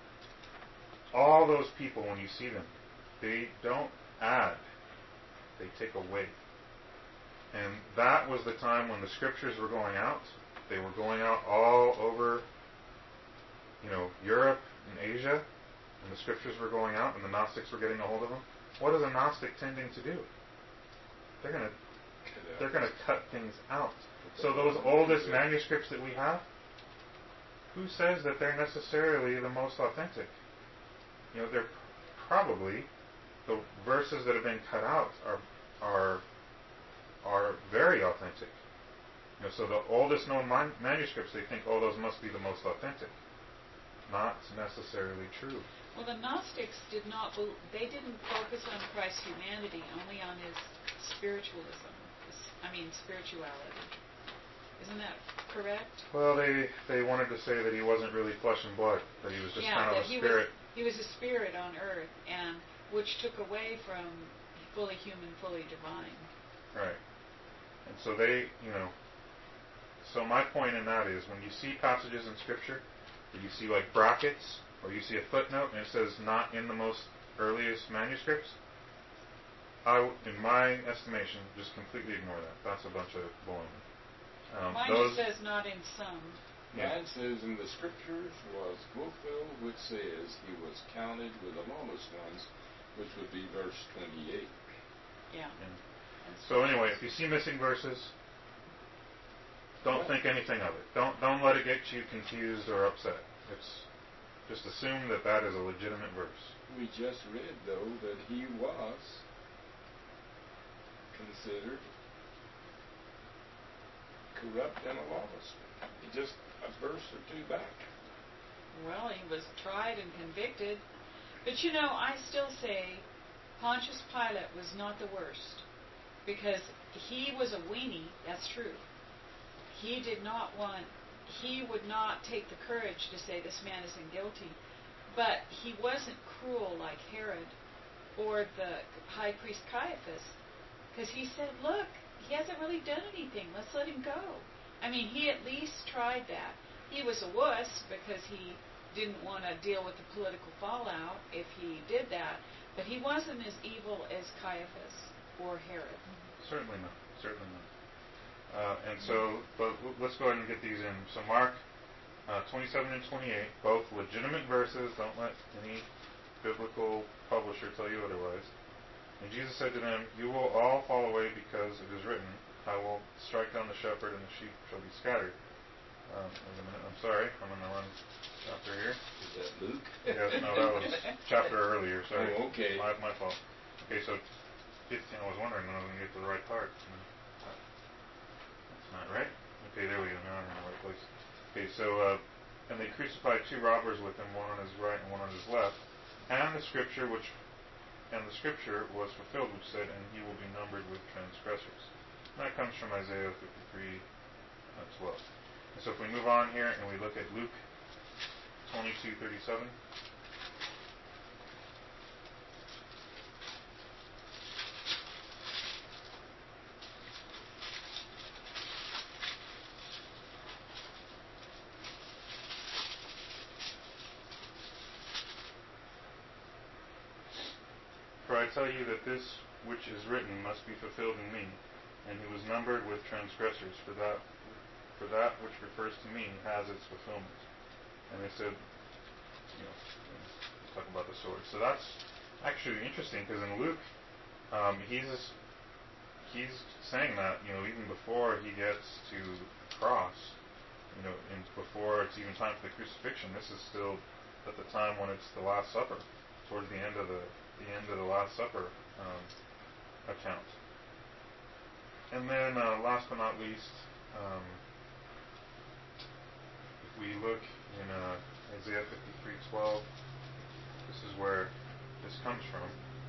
all those people when you see them, they don't add, they take away. And that was the time when the scriptures were going out. They were going out all over, you know, Europe and Asia, and the scriptures were going out, and the Gnostics were getting a hold of them. What is a Gnostic tending to do? They're going to they're going to cut things out. So those oldest manuscripts that we have, who says that they're necessarily the most authentic? You know, they're probably the verses that have been cut out are are are very authentic. You know, so the oldest known man- manuscripts, they think, oh, those must be the most authentic. Not necessarily true. Well, the Gnostics did not, bel- they didn't focus on Christ's humanity, only on his spiritualism. His, I mean, spirituality. Isn't that correct? Well, they they wanted to say that he wasn't really flesh and blood, that he was just yeah, kind of that a he spirit. Was, he was a spirit on earth, and which took away from fully human, fully divine. Right. And so they, you know, so my point in that is when you see passages in Scripture, where you see like brackets, or you see a footnote and it says not in the most earliest manuscripts, I, in my estimation, just completely ignore that. That's a bunch of baloney. Um, Mine those, just says not in some. yeah. Mine says, in the scriptures was fulfilled which says he was counted with the lawless ones, which would be verse twenty-eight. Yeah. yeah. So anyway, if you see missing verses, don't think anything of it. Don't don't let it get you confused or upset. It's just assume that that is a legitimate verse. We just read, though, that he was considered corrupt and a lawless. Just a verse or two back. Well, he was tried and convicted. But you know, I still say Pontius Pilate was not the worst. Because he was a weenie, that's true. He did not want, he would not take the courage to say this man isn't guilty. But he wasn't cruel like Herod or the high priest Caiaphas. Because he said, look, he hasn't really done anything. Let's let him go. I mean, he at least tried that. He was a wuss because he didn't want to deal with the political fallout if he did that. But he wasn't as evil as Caiaphas or Herod. Certainly not. Certainly not. Uh, and so, but let's go ahead and get these in. So Mark uh, twenty-seven and twenty-eight, both legitimate verses. Don't let any biblical publisher tell you otherwise. And Jesus said to them, you will all fall away because it is written, I will strike down the shepherd and the sheep shall be scattered. Um, wait a minute, I'm sorry, I'm on the wrong chapter here. Is that Luke? Yes, no, that was chapter earlier, sorry. Oh, okay. My, my fault. Okay, so fifteen, I was wondering when I was going to get to the right part. That's not right. Okay, there we go, now I'm in the right place. Okay, so, uh, and they crucified two robbers with him, one on his right and one on his left. And the scripture which And the scripture was fulfilled, which said, and he will be numbered with transgressors. And that comes from Isaiah fifty-three, uh, twelve. And so if we move on here and we look at Luke twenty-two, thirty-seven. For I tell you that this which is written must be fulfilled in me. And he was numbered with transgressors, for that for that which refers to me has its fulfillment. And they said, you know, let's talk about the sword. So that's actually interesting, because in Luke, um, he's he's saying that, you know, even before he gets to the cross, you know, and before it's even time for the crucifixion. This is still at the time when it's the Last Supper, towards the end of the the end of the Last Supper um, account. And then, uh, last but not least, um, if we look in uh, Isaiah fifty-three, twelve, this is where this comes from,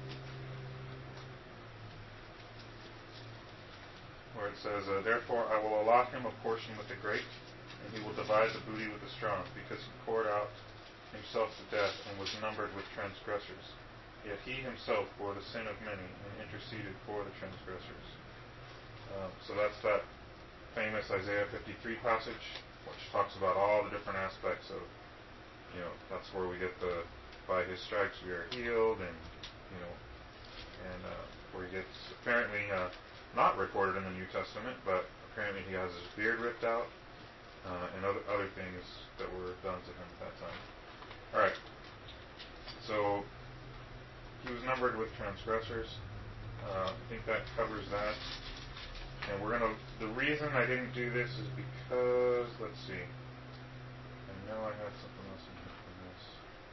where it says, uh, therefore I will allot him a portion with the great, and he will divide the booty with the strong, because he poured out himself to death and was numbered with transgressors. Yet he himself bore the sin of many and interceded for the transgressors. Um, so that's that famous Isaiah fifty-three passage, which talks about all the different aspects of, you know, that's where we get the, by his stripes we are healed, and, you know, and uh, where he gets apparently uh, not recorded in the New Testament, but apparently he has his beard ripped out, uh, and other, other things that were done to him at that time. Alright, so he was numbered with transgressors. Uh, I think that covers that. And we're going to, the reason I didn't do this is because, let's see. I know I had something else in here from this.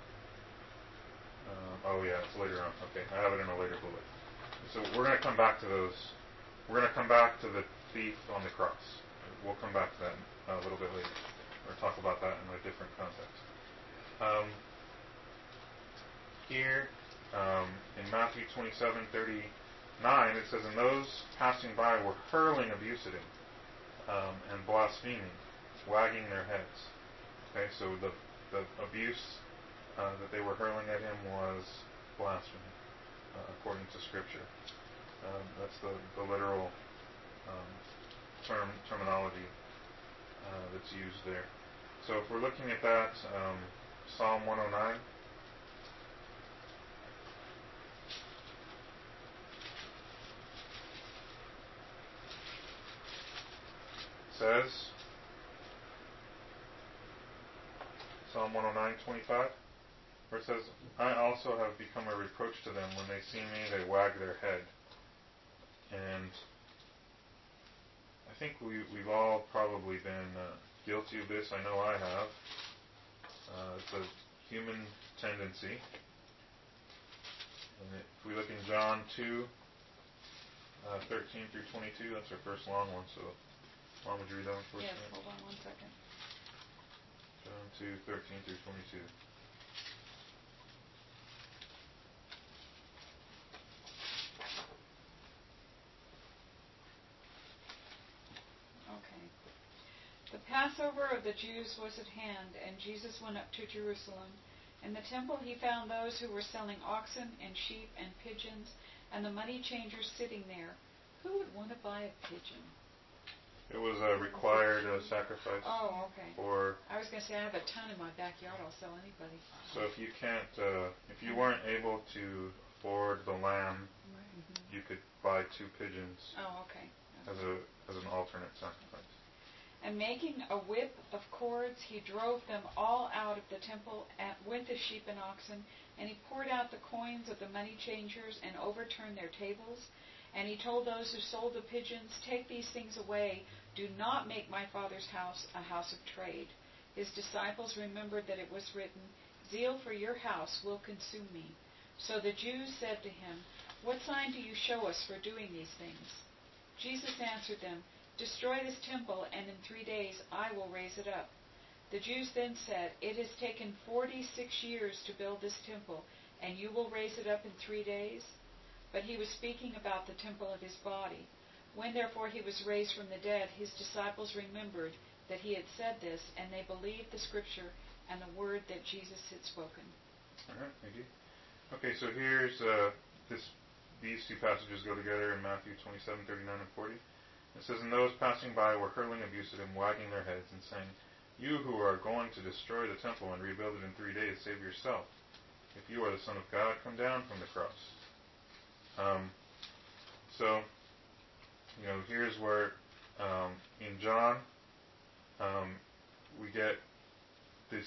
Um, oh yeah, it's later on. Okay, I have it in a later bullet. So we're going to come back to those. We're going to come back to the thief on the cross. We'll come back to that a little bit later. We're going to talk about that in a different context. Um, here, um, in Matthew twenty-seven, thirty-nine, it says, and those passing by were hurling abuse at him, um, and blaspheming, wagging their heads. Okay, so the, the abuse uh, that they were hurling at him was blasphemy, uh, according to Scripture. Um, that's the, the literal um, term terminology uh, that's used there. So if we're looking at that, um, Psalm one oh nine. Says, Psalm one oh nine, twenty-five, where it says, I also have become a reproach to them. When they see me, they wag their head. And I think we, we've all probably been uh, guilty of this. I know I have. Uh, it's a human tendency. And if we look in John two, uh, thirteen through twenty-two. That's our first long one. So, Mom, would you read that one for us? Yes, tonight? hold on one second. John two, thirteen through twenty-two. Okay. The Passover of the Jews was at hand, and Jesus went up to Jerusalem. In the temple he found those who were selling oxen and sheep and pigeons, and the money changers sitting there. Who would want to buy a pigeon? It was a required uh, sacrifice Oh, okay. for. I was going to say, I have a ton in my backyard. I'll sell anybody. So if you can't, uh, if you weren't able to afford the lamb, Mm-hmm. you could buy two pigeons Oh, okay. as a as an alternate sacrifice. And making a whip of cords, he drove them all out of the temple at, with the sheep and oxen, and he poured out the coins of the money changers and overturned their tables. And he told those who sold the pigeons, "Take these things away. Do not make my Father's house a house of trade." His disciples remembered that it was written, "Zeal for your house will consume me." So the Jews said to him, "What sign do you show us for doing these things?" Jesus answered them, "Destroy this temple, and in three days I will raise it up." The Jews then said, "It has taken forty-six years to build this temple, and you will raise it up in three days?" But he was speaking about the temple of his body. When therefore he was raised from the dead, his disciples remembered that he had said this, and they believed the scripture and the word that Jesus had spoken. All right, thank you. Okay, so here's uh, this. These two passages go together in Matthew twenty-seven, thirty-nine, and forty. It says, "And those passing by were hurling abuse at him, wagging their heads, and saying, 'You who are going to destroy the temple and rebuild it in three days, save yourself. If you are the Son of God, come down from the cross.'" Um, so, you know, here's where um, in John um, we get this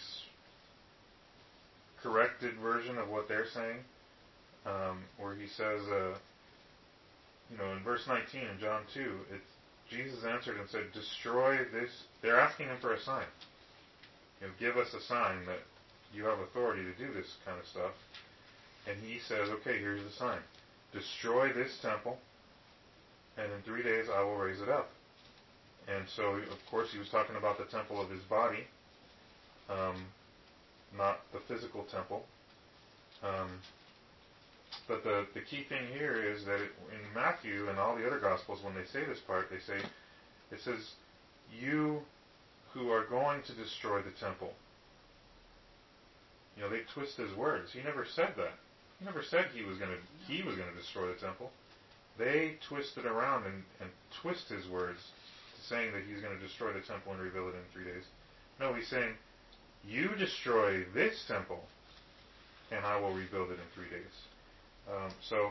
corrected version of what they're saying, um, where he says, uh, you know, in verse nineteen in John two, it's, Jesus answered and said, "Destroy this." They're asking him for a sign. You know, give us a sign that you have authority to do this kind of stuff. And he says, okay, here's the sign. Destroy this temple, and in three days I will raise it up. And so, of course, he was talking about the temple of his body, um, not the physical temple. Um, but the, the key thing here is that it, in Matthew and all the other Gospels, when they say this part, they say, it says, "You who are going to destroy the temple." You know, they twist his words. He never said that. He never said he was going to he was going to destroy the temple. They twist it around and, and twist his words to saying that he's going to destroy the temple and rebuild it in three days. No, he's saying, "You destroy this temple, and I will rebuild it in three days." Um, so,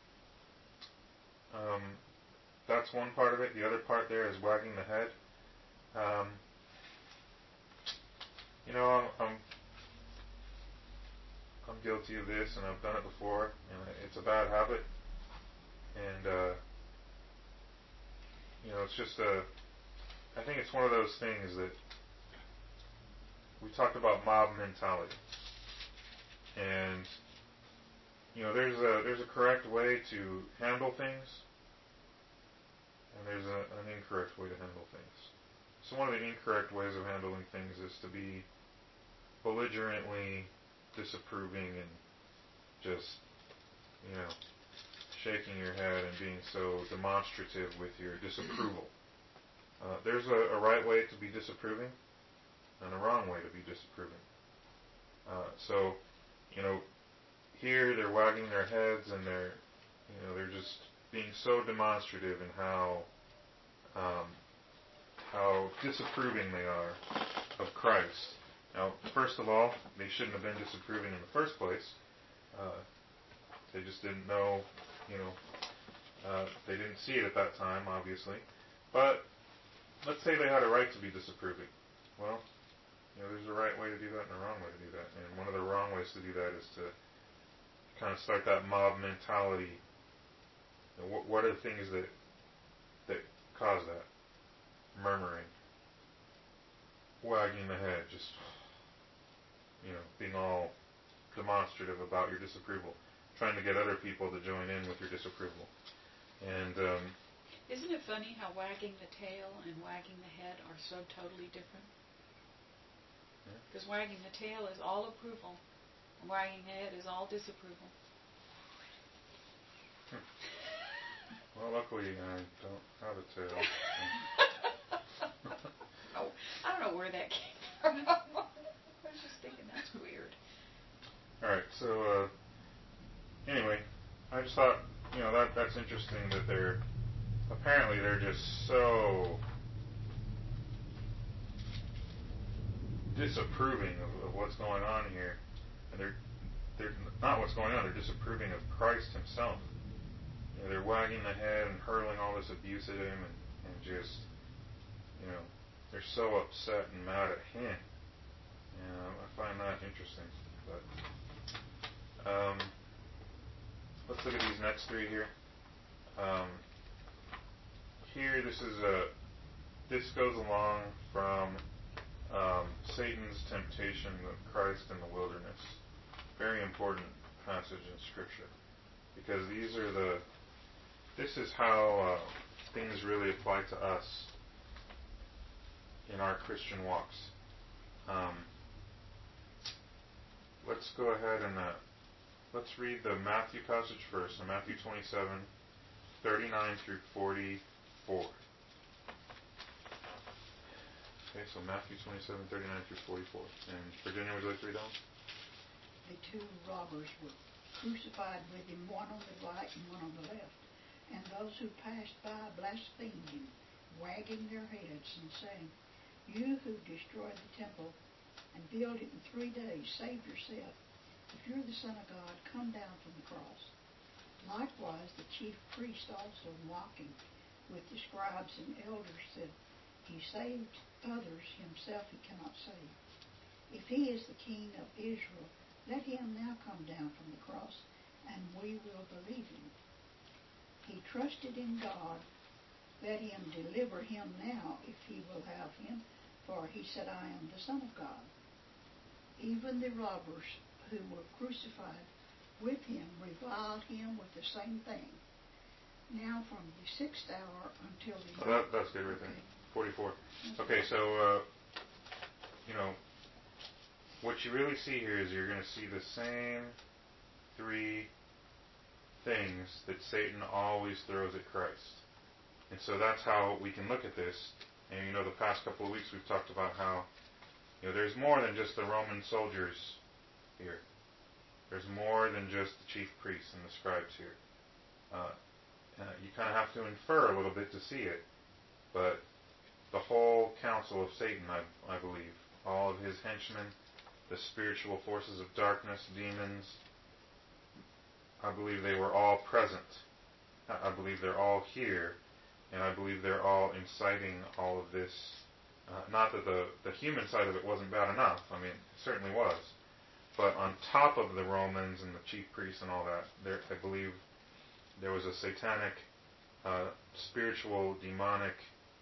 um, that's one part of it. The other part there is wagging the head. Um, you know, I'm, I'm I'm guilty of this, and I've done it before, and it's a bad habit. And uh, you know, it's just a. I think it's one of those things that we talked about mob mentality, and you know, there's a there's a correct way to handle things, and there's a, an incorrect way to handle things. So one of the incorrect ways of handling things is to be belligerently disapproving and just, you know, shaking your head and being so demonstrative with your disapproval. Uh, there's a, a right way to be disapproving and a wrong way to be disapproving. Uh, so, you know, here they're wagging their heads and they're, you know, they're just being so demonstrative in how um, how disapproving they are of Christ. Now, first of all, they shouldn't have been disapproving in the first place. Uh, they just didn't know, you know, uh, they didn't see it at that time, obviously. But let's say they had a right to be disapproving. Well, you know, there's a right way to do that and a wrong way to do that. And one of the wrong ways to do that is to kind of start that mob mentality. You know, what, what are the things that that cause that? Murmuring, wagging the head, just, you know, being all demonstrative about your disapproval, trying to get other people to join in with your disapproval. And um, Isn't it funny how wagging the tail and wagging the head are so totally different? Because wagging the tail is all approval, and wagging the head is all disapproval. hmm. Well, luckily I don't have a tail. Oh, I don't know where that came from. I was just thinking that's weird. All right, so uh, anyway, I just thought, you know, that that's interesting that they're apparently they're just so disapproving of, of what's going on here, and they're they're not what's going on. They're disapproving of Christ Himself. You know, they're wagging the head and hurling all this abuse at Him, and, and just, you know, they're so upset and mad at Him. You know, I find that interesting. But um, let's look at these next three here. Um, here, this is a this goes along from um, Satan's temptation of Christ in the wilderness. Very important passage in Scripture, because these are the this is how uh, things really apply to us in our Christian walks. Um, let's go ahead and uh, let's read the Matthew passage first. So Matthew twenty-seven, thirty-nine through forty-four. Okay, so Matthew twenty-seven, thirty-nine through forty-four. And Virginia, would you like to read that one? The two robbers were crucified with him, one on the right and one on the left. And those who passed by blasphemed him, wagging their heads and saying, "You who destroy the temple and build it in three days, save yourself. If you're the Son of God, come down from the cross." Likewise, the chief priest also, mocking with the scribes and elders, said, "He saved others, himself he cannot save. If he is the King of Israel, let him now come down from the cross, and we will believe him. He trusted in God. Let him deliver him now, if he will have him, for he said, I am the Son of God." Even the robbers who were crucified with him reviled him with the same thing. Now from the sixth hour until the... Oh, that, that's good right there. Okay. forty-four. Okay, so, uh, you know, what you really see here is you're going to see the same three things that Satan always throws at Christ. And so that's how we can look at this. And, you know, the past couple of weeks we've talked about how, you know, there's more than just the Roman soldiers here. There's more than just the chief priests and the scribes here. Uh, uh, you kind of have to infer a little bit to see it. But the whole counsel of Satan, I, I believe, all of his henchmen, the spiritual forces of darkness, demons, I believe they were all present. I believe they're all here, and I believe they're all inciting all of this. Uh, not that the, the human side of it wasn't bad enough. I mean, it certainly was. But on top of the Romans and the chief priests and all that, there, I believe there was a satanic, uh, spiritual, demonic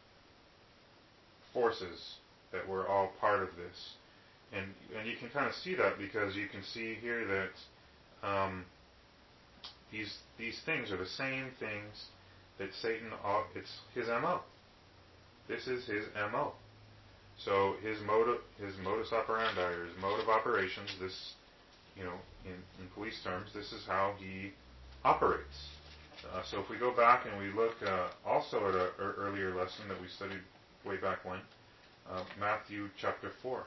forces that were all part of this. And and you can kind of see that because you can see here that um, these these things are the same things that Satan, it's his M O. This is his M O. So his motive, his modus operandi, or his mode of operations, this, you know, in, in police terms, this is how he operates. Uh, so if we go back and we look uh, also at an earlier lesson that we studied way back when, uh, Matthew chapter four.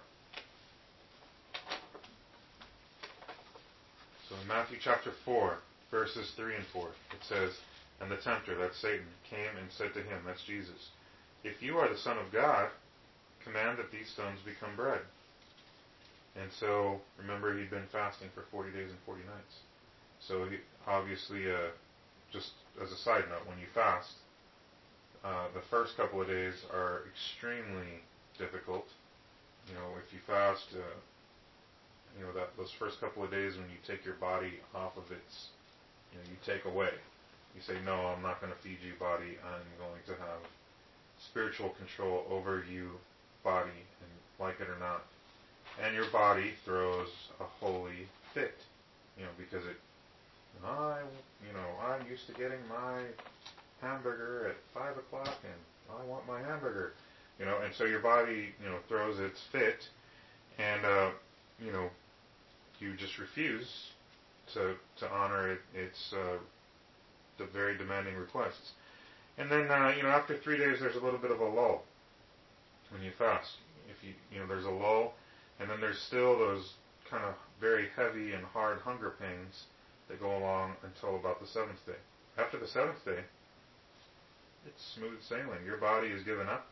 So in Matthew chapter four, verses three and four, it says, "And the tempter," that's Satan, "came and said to him," that's Jesus, "If you are the Son of God, command that these stones become bread." And so, remember, he'd been fasting for forty days and forty nights. So he, obviously, uh, just as a side note, when you fast, uh, the first couple of days are extremely difficult. You know, if you fast, uh, you know, that those first couple of days when you take your body off of its, you know, you take away. You say, no, I'm not going to feed you, body. I'm going to have spiritual control over you, body, and like it or not. And your body throws a holy fit, you know, because it, I, you know, I'm used to getting my hamburger at five o'clock, and I want my hamburger. You know, and so your body, you know, throws its fit, and, uh, you know, you just refuse to to honor it, its uh, the very demanding requests. And then, uh, you know, after three days, there's a little bit of a lull when you fast. If you, you know, there's a lull, and then there's still those kind of very heavy and hard hunger pangs that go along until about the seventh day. After the seventh day, it's smooth sailing. Your body is given up.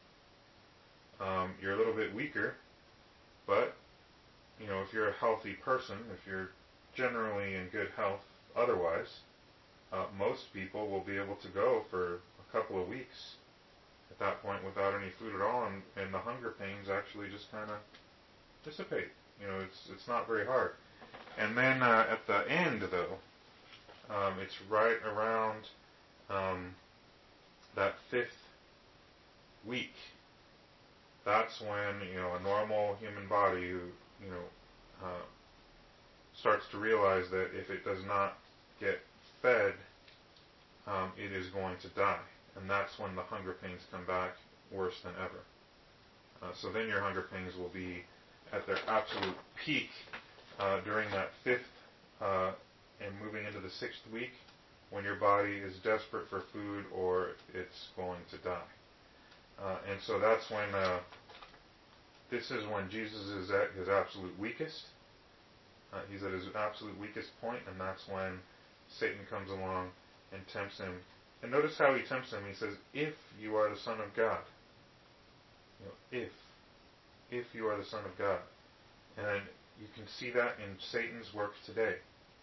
Um, you're a little bit weaker, but, you know, if you're a healthy person, if you're generally in good health otherwise, uh, most people will be able to go for a couple of weeks at that point without any food at all, and, and the hunger pains actually just kind of dissipate. You know, it's it's not very hard. And then uh, at the end, though, um, it's right around um, that fifth week. That's when, you know, a normal human body, who, you know, uh, starts to realize that if it does not get fed, um, it is going to die. And that's when the hunger pains come back worse than ever. Uh, so then your hunger pains will be at their absolute peak uh, during that fifth uh, and moving into the sixth week, when your body is desperate for food or it's going to die. Uh, and so that's when, uh, this is when Jesus is at his absolute weakest. Uh, he's at his absolute weakest point, and that's when Satan comes along and tempts him. And notice how he tempts him. He says, if you are the Son of God. You know, if. If you are the Son of God. And you can see that in Satan's work today.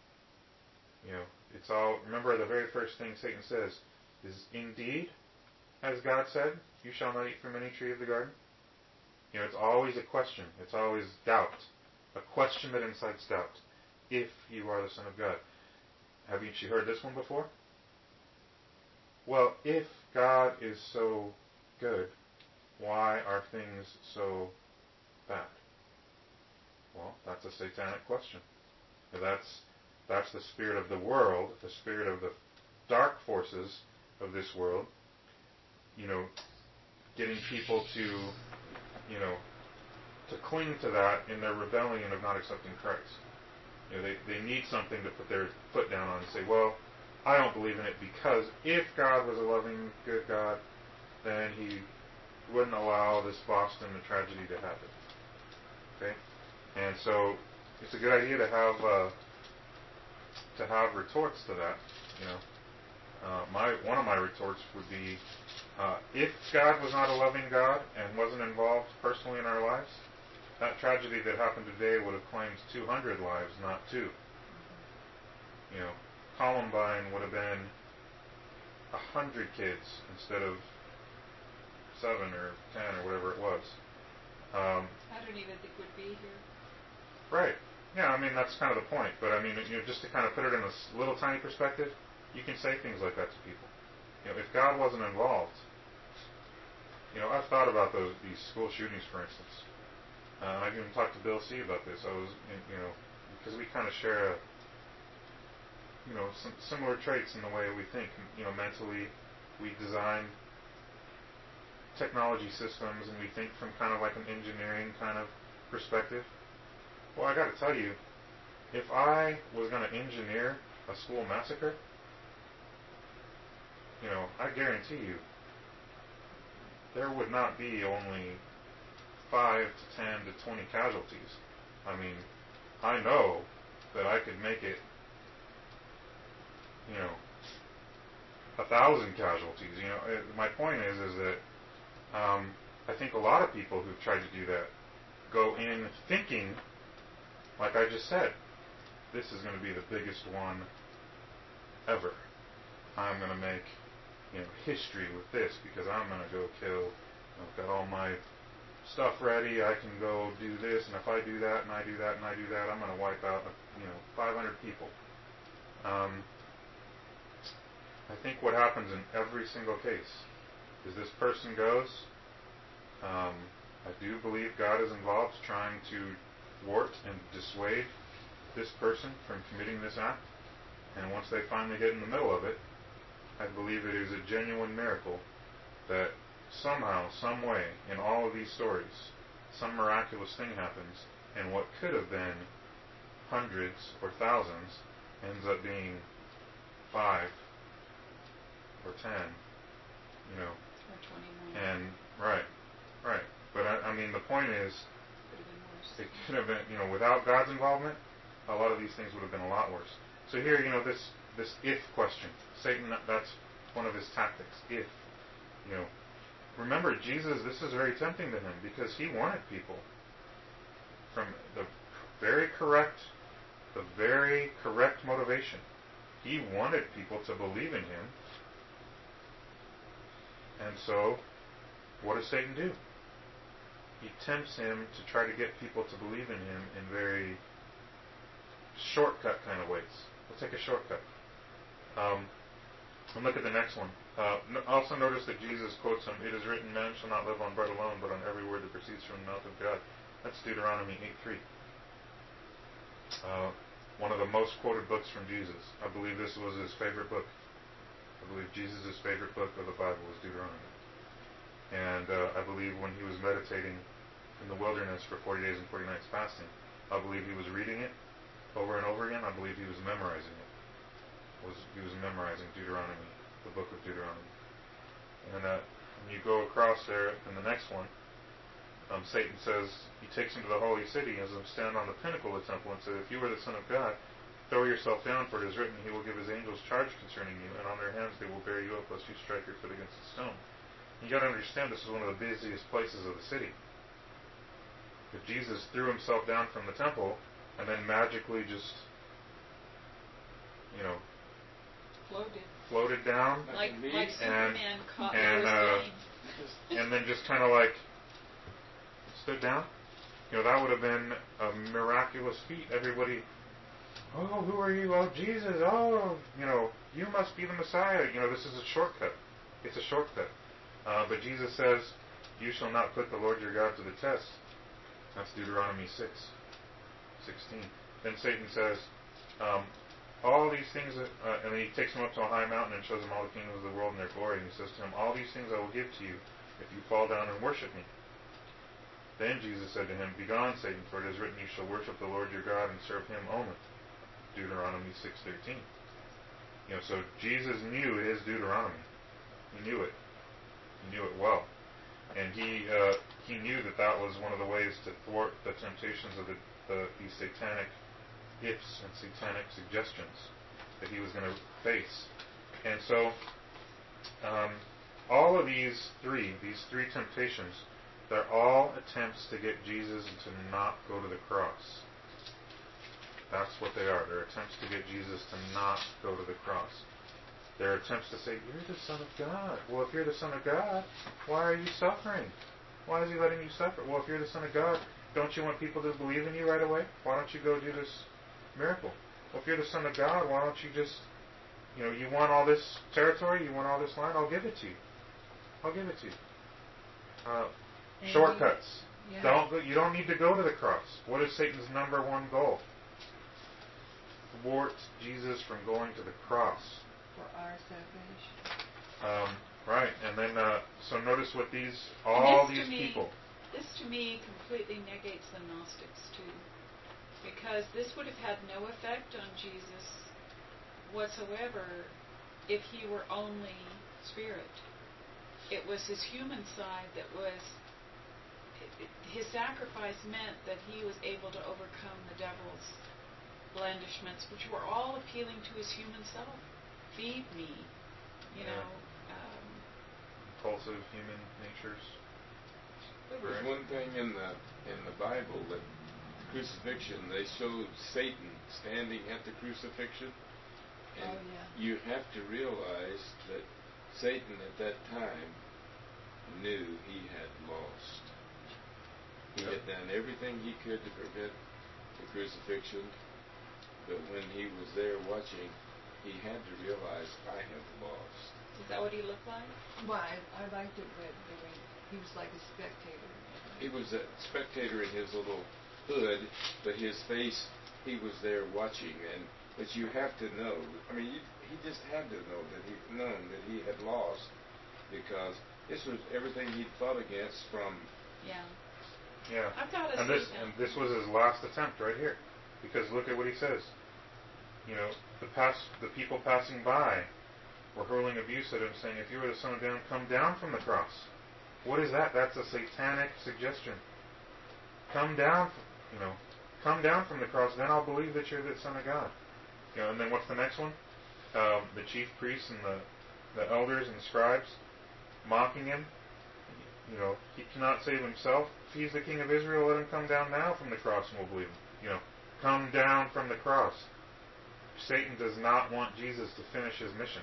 You know, it's all, remember the very first thing Satan says is, indeed, as God said, you shall not eat from any tree of the garden. You know, it's always a question. It's always doubt. A question that incites doubt. If you are the Son of God. Haven't you heard this one before? Well, if God is so good, why are things so bad? Well, that's a satanic question. That's that's the spirit of the world, the spirit of the dark forces of this world, you know, getting people to, you know, to cling to that in their rebellion of not accepting Christ. You know, they, they need something to put their foot down on and say, well, I don't believe in it because if God was a loving, good God, then he wouldn't allow this Boston tragedy to happen. Okay? And so it's a good idea to have uh, to have retorts to that. You know, uh, my one of my retorts would be, uh, if God was not a loving God and wasn't involved personally in our lives, that tragedy that happened today would have claimed two hundred lives, not two. You know, Columbine would have been a hundred kids instead of seven or ten or whatever it was. Um, I don't even think would be here. right. Yeah, I mean, that's kind of the point. But, I mean, you know, just to kind of put it in a little tiny perspective, you can say things like that to people. You know, if God wasn't involved, you know, I've thought about those these school shootings, for instance. Uh, and I've even talked to Bill C. about this. I was, you know, because we kind of share, a, you know, some similar traits in the way we think. You know, mentally, we design technology systems, and we think from kind of like an engineering kind of perspective. Well, I got to tell you, if I was going to engineer a school massacre, you know, I guarantee you, there would not be only five to ten to twenty casualties. I mean, I know that I could make it, you know, a thousand casualties. You know, it, my point is, is that um, I think a lot of people who've tried to do that go in thinking, like I just said, this is going to be the biggest one ever. I'm going to make, you know, history with this because I'm going to go kill. I've got all my stuff ready. I can go do this, and if I do that, and I do that, and I do that, I'm going to wipe out, you know, five hundred people. Um, I think what happens in every single case is this person goes. Um, I do believe God is involved trying to thwart and dissuade this person from committing this act. And once they finally get in the middle of it, I believe it is a genuine miracle that somehow, some way, in all of these stories, some miraculous thing happens, and what could have been hundreds or thousands ends up being five or ten, you know. Or twenty-one. And, right, right. But, I, I mean, the point is, Could have been worse. it could have been, you know, without God's involvement, a lot of these things would have been a lot worse. So here, you know, this, this if question. Satan, that's one of his tactics. If, you know. Remember, Jesus, this is very tempting to him because he wanted people from the very correct, the very correct motivation. He wanted people to believe in him. And so, what does Satan do? He tempts him to try to get people to believe in him in very shortcut kind of ways. We'll take a shortcut. Um, and look at the next one. Uh, no, also notice that Jesus quotes him, "It is written, man shall not live on bread alone, but on every word that proceeds from the mouth of God." That's Deuteronomy eight three. Uh, one of the most quoted books from Jesus. I believe this was his favorite book. I believe Jesus' favorite book of the Bible was Deuteronomy. And uh, I believe when he was meditating in the wilderness for forty days and forty nights fasting, I believe he was reading it over and over again. I believe he was memorizing it. Was He was memorizing Deuteronomy, the book of Deuteronomy. And uh, when you go across there in the next one, um, Satan says, he takes him to the holy city and has him stand on the pinnacle of the temple and said, "If you are the Son of God, throw yourself down, for it is written, he will give his angels charge concerning you, and on their hands they will bear you up, lest you strike your foot against a stone." You got to understand, this is one of the busiest places of the city. If Jesus threw himself down from the temple and then magically just, you know, Floated. floated down, Like, Like like me? Superman caught and, Lois uh, Lane. and then just kind of like stood down, you know, that would have been a miraculous feat. Everybody, "Oh, who are you? Oh, Jesus. Oh, you know, you must be the Messiah." You know, this is a shortcut. It's a shortcut. Uh, but Jesus says, "You shall not put the Lord your God to the test." That's Deuteronomy six sixteen. Then Satan says, um, all these things, that, uh, and then he takes him up to a high mountain and shows him all the kingdoms of the world and their glory. And he says to him, "All these things I will give to you if you fall down and worship me." Then Jesus said to him, "Begone, Satan, for it is written, you shall worship the Lord your God and serve him only." Deuteronomy six thirteen. You know, so Jesus knew his Deuteronomy. He knew it. He knew it well. And he uh, he knew that that was one of the ways to thwart the temptations of the, the these satanic ifs and satanic suggestions that he was going to face. And so, um, all of these three, these three temptations, they're all attempts to get Jesus to not go to the cross. That's what they are. They're attempts to get Jesus to not go to the cross. They're attempts to say, "You're the Son of God." Well, if you're the Son of God, why are you suffering? Why is he letting you suffer? Well, if you're the Son of God, don't you want people to believe in you right away? Why don't you go do this miracle? Well, if you're the Son of God, why don't you just, you know, you want all this territory, you want all this land, I'll give it to you. I'll give it to you. Uh, shortcuts. Yeah. Don't go, you don't need to go to the cross. What is Satan's number one goal? Thwart Jesus from going to the cross. For our salvation. Um, right, and then uh, so notice what these all And this these to me- people. This to me completely negates the Gnostics too, because this would have had no effect on Jesus whatsoever if he were only spirit. It was his human side that was, his sacrifice meant that he was able to overcome the devil's blandishments, which were all appealing to his human self. Feed me, you Yeah. know. Um, Impulsive human natures. There's one thing in the in the Bible that crucifixion, they showed Satan standing at the crucifixion. And Oh, yeah. you have to realize that Satan at that time knew he had lost. He Yep. had done everything he could to prevent the crucifixion, but when he was there watching, he had to realize, I have lost. is that what he looked like? Well, I, I liked it, but the way he was like a spectator. He was a spectator in his little hood, but his face, he was there watching. And but you have to know, I mean, you, he just had to know that he known that he had lost, because this was everything he'd fought against from. Yeah. Yeah. I've got to And see this that. and this was his last attempt right here, because look at what he says. You know, the pass the people passing by were hurling abuse at him, saying, "If you are the Son of God, come down from the cross." What is that? That's a satanic suggestion. Come down, you know, come down from the cross, then I'll believe that you're the Son of God. You know, and then what's the next one? Um, the chief priests and the the elders and scribes mocking him. You know, he cannot save himself. If he's the King of Israel, let him come down now from the cross and we'll believe him. You know, come down from the cross. Satan does not want Jesus to finish his mission.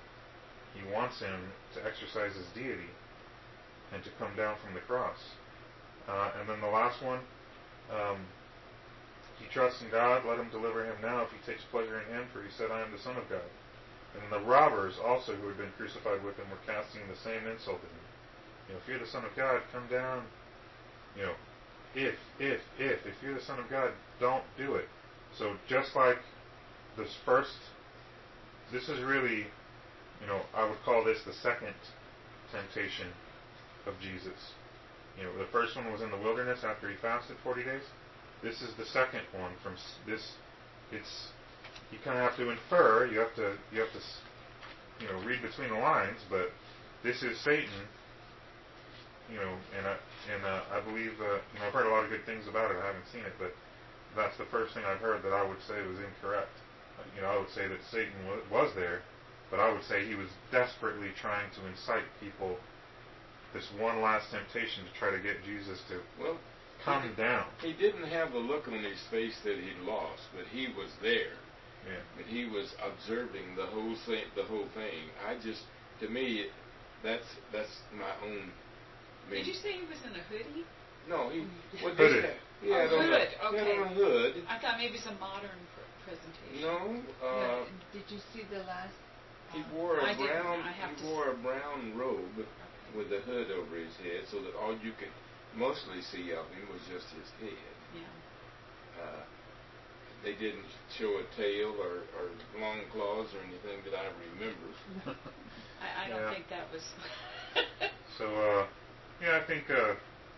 He wants him to exercise his deity and to come down from the cross. Uh, and then the last one, um, he trusts in God, let him deliver him now if he takes pleasure in him, for he said, I am the Son of God. And the robbers also who had been crucified with him were casting the same insult at him. You know, if you're the Son of God, come down. You know, if, if, if, if you're the Son of God, don't do it. So just like this first, this is really, you know, I would call this the second temptation of Jesus. You know, the first one was in the wilderness after he fasted forty days. This is the second one from this. It's, you kind of have to infer, you have to, you have to, you know, read between the lines, but this is Satan. You know, and I, and uh, I believe, uh, you know, I've heard a lot of good things about it. I haven't seen it, but that's the first thing I've heard that I would say was incorrect. You know, I would say that Satan w- was there, but I would say he was desperately trying to incite people this one last temptation to try to get Jesus to Well, come he, down. He didn't have the look on his face that he'd lost, but he was there. Yeah. And he was observing the whole thing. The whole thing. I just, to me, that's that's my own. I mean, Did you say he was in a hoodie? No, he. What Hooded. did he had Oh, on hood, a, He okay. had on a hood. I thought maybe it's a modern pr- presentation. No, Yeah, uh, did you see the last? he um, wore a I didn't. brown. I have He to wore a brown robe with a hood over his head, so that all you could mostly see of him was just his head. Yeah. Uh, they didn't show a tail or, or long claws or anything that I remember. I, I don't Yeah. think that was. So, uh, yeah, I think, uh,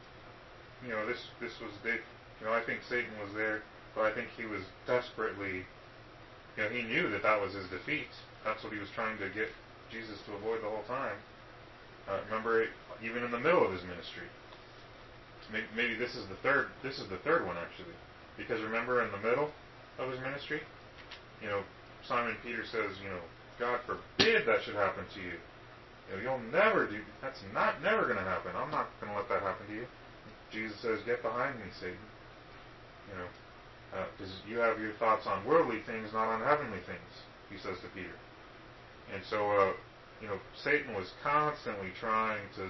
you know, this this was big. You know, I think Satan was there, but I think he was desperately, you know, he knew that that was his defeat. That's what he was trying to get Jesus to avoid the whole time. Uh, remember, even in the middle of his ministry. Maybe, maybe this is the third. This is the third one actually, because remember, in the middle of his ministry, you know, Simon Peter says, you know, God forbid that should happen to you. You know, you'll never do. That's not never going to happen. I'm not going to let that happen to you. Jesus says, "Get behind me, Satan." You know, because uh, you have your thoughts on worldly things, not on heavenly things. He says to Peter. And so, uh, you know, Satan was constantly trying to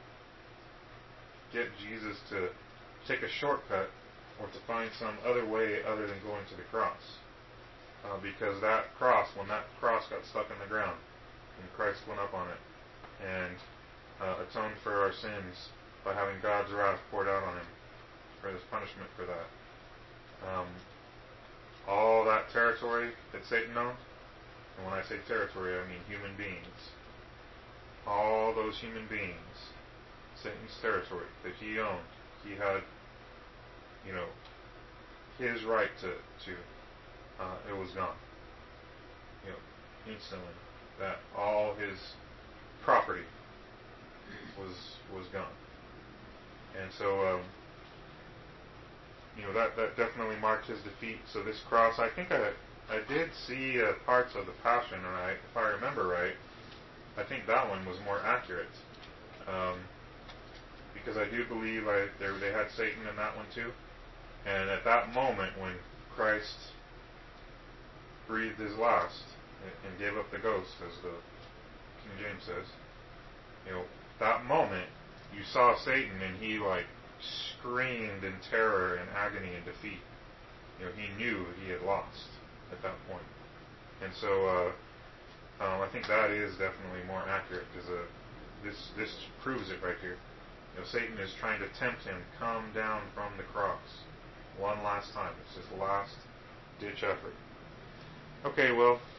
get Jesus to take a shortcut or to find some other way other than going to the cross. Uh, because that cross, when that cross got stuck in the ground, and Christ went up on it and uh, atoned for our sins by having God's wrath poured out on him for his punishment for that. Um, all that territory that Satan owned, and when I say territory, I mean human beings. All those human beings, Satan's territory that he owned, he had, you know, his right to, to uh, it was gone. You know, instantly. That all his property was was gone. And so, um, you know, that, that definitely marked his defeat. So this cross, I think I I did see uh, parts of the Passion, and I, if I remember right, I think that one was more accurate. Um, because I do believe I, they, they had Satan in that one too. And at that moment when Christ breathed his last and, and gave up the ghost, as the King James says, you know, that moment you saw Satan and he like screamed in terror and agony and defeat. You know, he knew he had lost at that point. And so uh, um, I think that is definitely more accurate because uh, this this proves it right here. You know, Satan is trying to tempt him, come down from the cross one last time. It's his last ditch effort. Okay, well,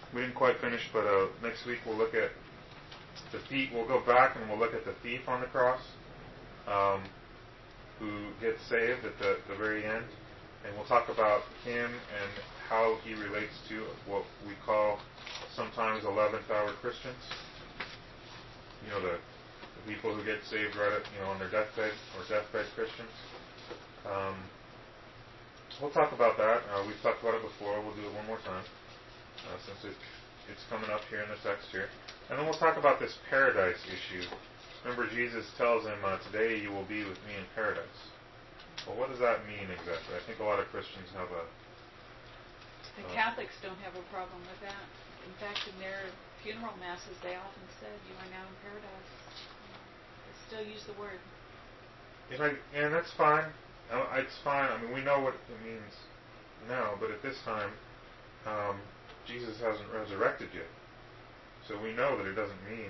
we didn't quite finish, but uh, next week we'll look at the thief. We'll go back and we'll look at the thief on the cross, um, who gets saved at the, the very end, and we'll talk about him and how he relates to what we call sometimes eleventh hour Christians. You know, the, the people who get saved right at, you know, on their deathbed, or deathbed Christians. Um, we'll talk about that. Uh, we've talked about it before. We'll do it one more time, uh, since it, it's coming up here in the text here. And then we'll talk about this paradise issue. Remember, Jesus tells him, uh, today you will be with me in paradise. Well, what does that mean exactly? I think a lot of Christians have a... The uh, Catholics don't have a problem with that. In fact, in their funeral masses, they often said, you are now in paradise. They still use the word. And, I, and that's fine. Uh, It's fine. I mean, we know what it means now, but at this time, um, Jesus hasn't resurrected yet. So we know that it doesn't mean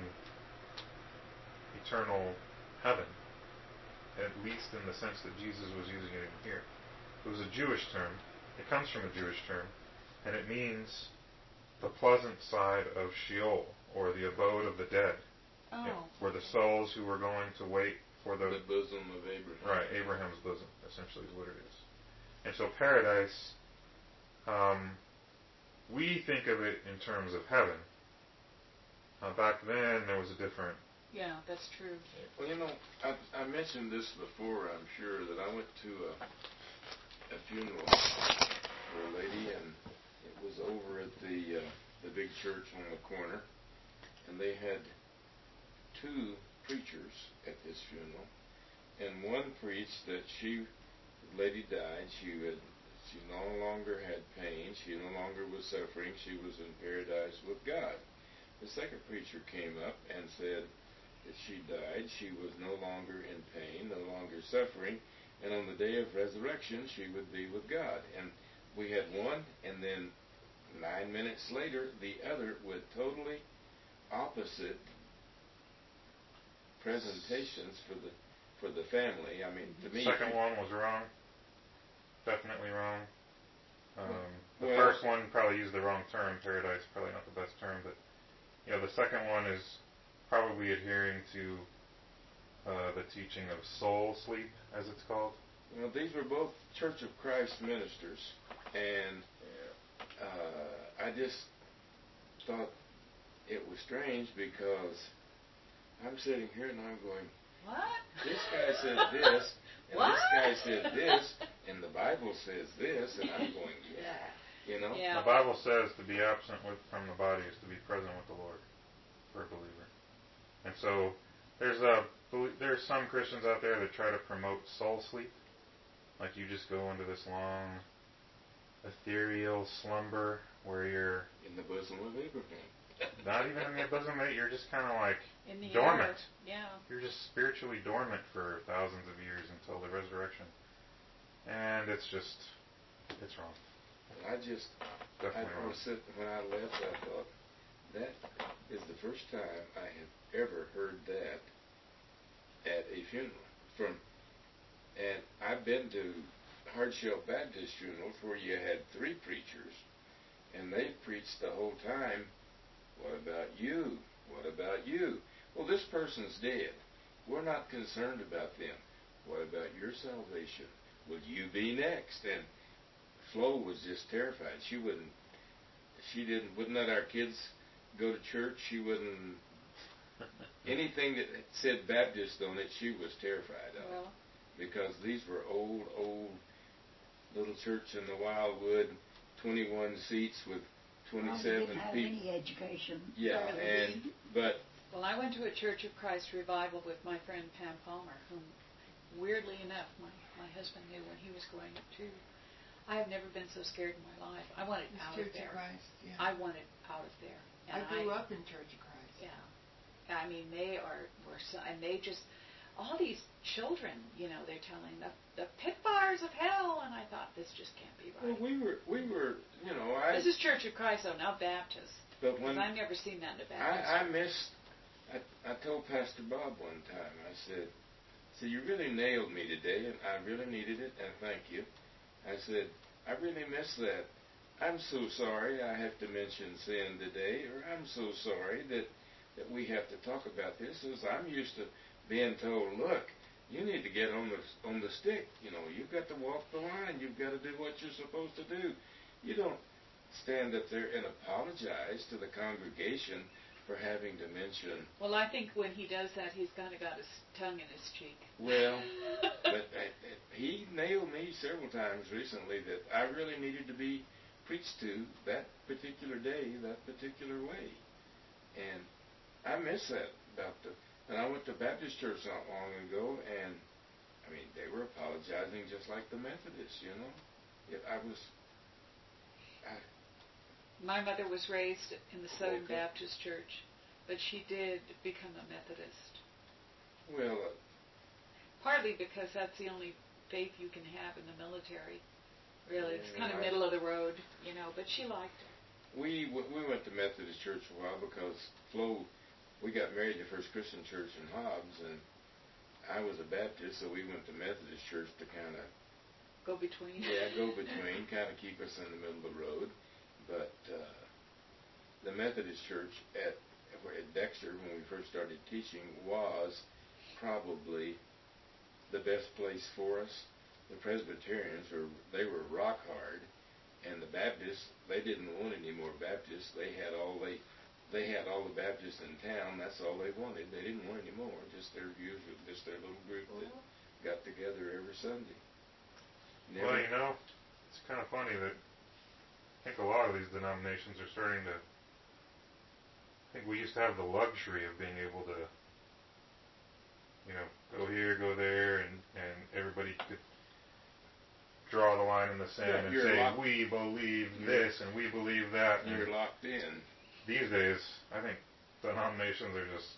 eternal heaven, at least in the sense that Jesus was using it in here. It was a Jewish term. It comes from a Jewish term, and it means the pleasant side of Sheol, or the abode of the dead, Oh. yeah, where the souls who were going to wait for the, The bosom of Abraham. right, Abraham's bosom, essentially is what it is. And so paradise, um, we think of it in terms of heaven. Uh, back then, there was a different... Yeah, that's true. Well, you know, I, I mentioned this before, I'm sure, that I went to a, a funeral for a lady, and it was over at the uh, the big church on the corner, and they had two preachers at this funeral, and one preached that she, the lady died, she had, she no longer had pain, she no longer was suffering, she was in paradise with God. The second preacher came up and said that she died, she was no longer in pain, no longer suffering, and on the day of resurrection she would be with God. And we had one, and then nine minutes later, the other, with totally opposite presentations for the for the family. I mean, to me, Second one was wrong. Definitely wrong. Um, the Well- first one probably used the wrong term. Paradise, probably not the best term, but you know, the second one is probably adhering to uh, the teaching of soul sleep, as it's called. you know, these were both Church of Christ ministers, and uh, I just thought it was strange because I'm sitting here and I'm going, What? this guy said this, and What? this guy said this, and the Bible says this, and I'm going, yeah, you know? Yeah. The Bible says to be absent with, from the body is to be present with the Lord for a believer. And so there's a there's some Christians out there that try to promote soul sleep, like you just go into this long ethereal slumber where you're In the bosom of Abraham. not even in your bosom, mate. You're just kind of like In the dormant. air. Yeah. You're just spiritually dormant for thousands of years until the resurrection. And it's just, it's wrong. I just, I Definitely wrong. was sitting, when I left, I thought, that is the first time I have ever heard that at a funeral. From, and I've been to Hardshell Baptist funerals where you had three preachers, and they preached the whole time, what about you? What about you? Well, this person's dead. We're not concerned about them. What about your salvation? Will you be next? And Flo was just terrified. She wouldn't, she didn't, wouldn't let our kids go to church. She wouldn't, anything that said Baptist on it, she was terrified of. Well, Because these were old, old little church in the Wildwood, twenty-one seats with twenty-seven Probably didn't have people. any education. Yeah, barely and, any. but, well, I went to a Church of Christ revival with my friend Pam Palmer, whom, weirdly enough, my, my husband knew when he was going to. I have never been so scared in my life. I wanted It's out Church of there. of Christ, yeah. I wanted out of there. I And grew up in Church of Christ. Yeah. I mean, they are, were so, and they just, all these children, you know, they're telling the, the pit fires of hell, and I thought, this just can't be well, right. we were, we were, you know, I, This is Church of Christ, though, not Baptist. but Because when, I've never seen that in a Baptist. I, I missed, I, I told Pastor Bob one time, I said, so you really nailed me today, and I really needed it, and thank you. I said, I really miss that I'm so sorry I have to mention sin today, or I'm so sorry that, that we have to talk about this, as I'm used to being told, look, you need to get on the on the stick. You know, you've got to walk the line. You've got to do what you're supposed to do. You don't stand up there and apologize to the congregation for having to mention. Well, I think when he does that, he's kind of got his tongue in his cheek. Well, but uh, he nailed me several times recently that I really needed to be preached to that particular day, that particular way. And I miss that about the. And I went to Baptist church not long ago, and I mean they were apologizing just like the Methodists, you know. It, I was. I, My mother was raised in the Southern Okay. Baptist Church, but she did become a Methodist. well, uh, Partly because that's the only faith you can have in the military. Really, it's kind of Right. middle of the road, you know, but she liked it. we w- we went to Methodist church a while because Flo, we got married at the First Christian Church in Hobbs, and I was a Baptist, so we went to Methodist church to kind of Go between. yeah go between, kind of keep us in the middle of the road. But uh, the Methodist church at at Dexter, when we first started teaching, was probably the best place for us. The Presbyterians were they were rock hard, and the Baptists, they didn't want any more Baptists. They had all they they had all the Baptists in town. That's all they wanted. They didn't want any more. Just their usual, just their little group that got together every Sunday. Never, Well, you know, it's kind of funny that I think a lot of these denominations are starting to. I think we used to have the luxury of being able to, you know, go here, go there, and, and everybody could draw the line in the sand Yeah, and you're say, locked- we believe you're- this and we believe that. And you're locked in. these days, I think denominations are just.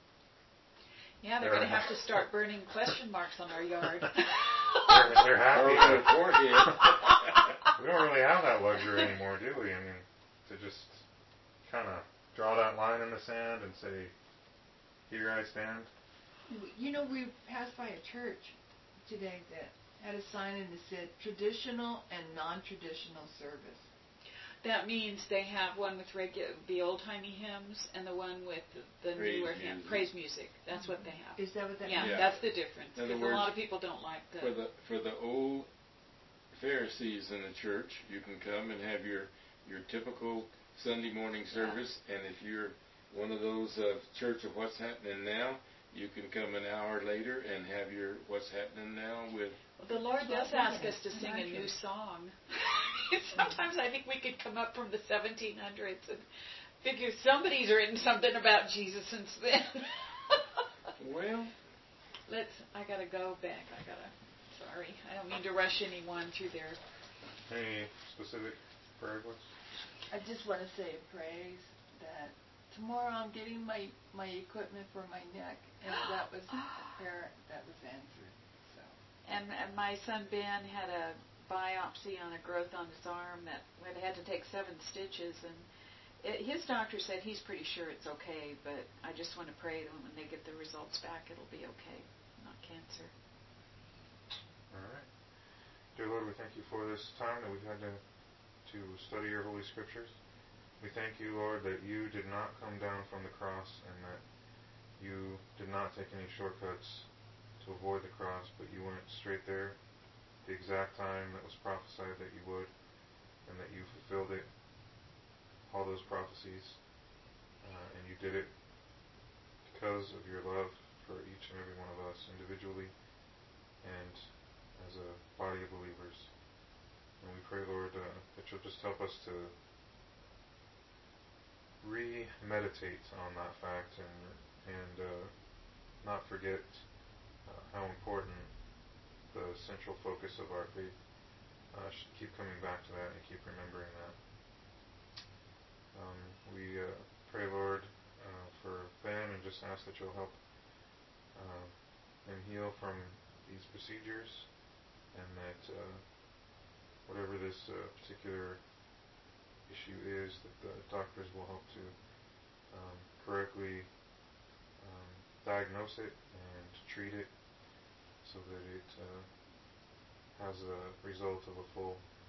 Yeah, they're going to have to start burning question marks on our yard. They're, they're happy Or on the that forehead. we don't really have that luxury anymore, do we? I mean, to just kind of draw that line in the sand and say, here I stand. You know, we passed by a church today that had a sign and it said traditional and non-traditional service. That means they have one with regu- the old-timey hymns and the one with the Praise newer hymn, music. praise music. That's what they have. Is that what that Yeah, means? Yeah. that's the difference. In other Because a lot words, of people don't like the... For the for the old Pharisees in the church, you can come and have your your typical Sunday morning service, and if you're one of those uh, Church of What's Happening Now, you can come an hour later and have your What's Happening Now with. Well, the Lord Well, does ask yeah, us to sing a imagine. new song. Sometimes I think we could come up from the seventeen hundreds and figure somebody's written something about Jesus since then. Well, Let's. I gotta go back. I gotta. Sorry, I don't mean to rush anyone through their. Any specific prayer requests? I just want to say praise that tomorrow I'm getting my, my equipment for my neck, and that was a prayer that was answered. So And, and my son Ben had a biopsy on a growth on his arm that had had to take seven stitches, and it, his doctor said he's pretty sure it's okay, but I just want to pray that when they get the results back, it'll be okay, not cancer. All right. Dear Lord, we thank you for this time that we've had to, to study your Holy Scriptures. We thank you, Lord, that you did not come down from the cross and that you did not take any shortcuts to avoid the cross, but you went straight there the exact time that was prophesied that you would, and that you fulfilled it, all those prophecies, uh, and you did it because of your love for each and every one of us individually and as a body of believers. And we pray, Lord, uh, that you'll just help us to re-meditate on that fact and and uh, not forget uh, how important the central focus of our faith uh, should keep coming back to that and keep remembering that. Um, we uh, pray, Lord, uh, for Ben and just ask that you'll help uh, him heal from these procedures, and that uh, whatever this uh, particular issue is, that the doctors will help to um, correctly um, diagnose it and treat it so that it uh, has a result of a full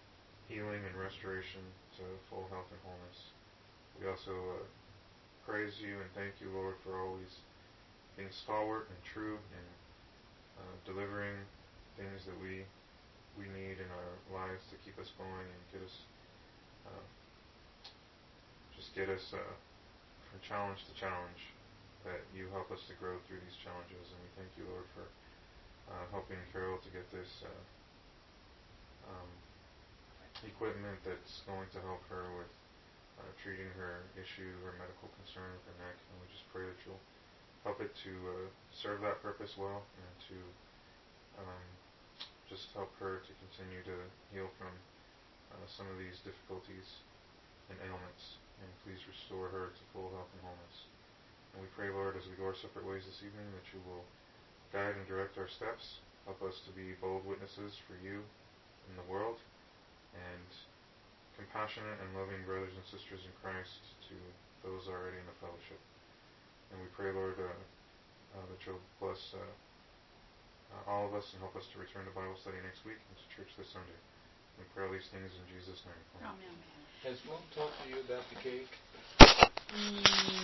healing and restoration to full health and wholeness. We also uh, praise you and thank you, Lord, for always being stalwart and true and uh, delivering things that we we need in our lives to keep us going and get us, uh, just get us uh, from challenge to challenge, that you help us to grow through these challenges. And we thank you, Lord, for uh, helping Carol to get this uh, um, equipment that's going to help her with uh, treating her issue, her medical concern with her neck. And we just pray that you'll help it to uh, serve that purpose well and to um, just help her to continue to heal from uh, some of these difficulties and ailments. And please restore her to full health and wholeness. And we pray, Lord, as we go our separate ways this evening, that you will guide and direct our steps. Help us to be bold witnesses for you in the world, and compassionate and loving brothers and sisters in Christ to those already in the fellowship. And we pray, Lord, uh, uh, that you'll bless uh, uh, all of us and help us to return to Bible study next week and to church this Sunday. We pray all these things in Jesus' name. Amen. Has Mom talked to you about the cake? Mm,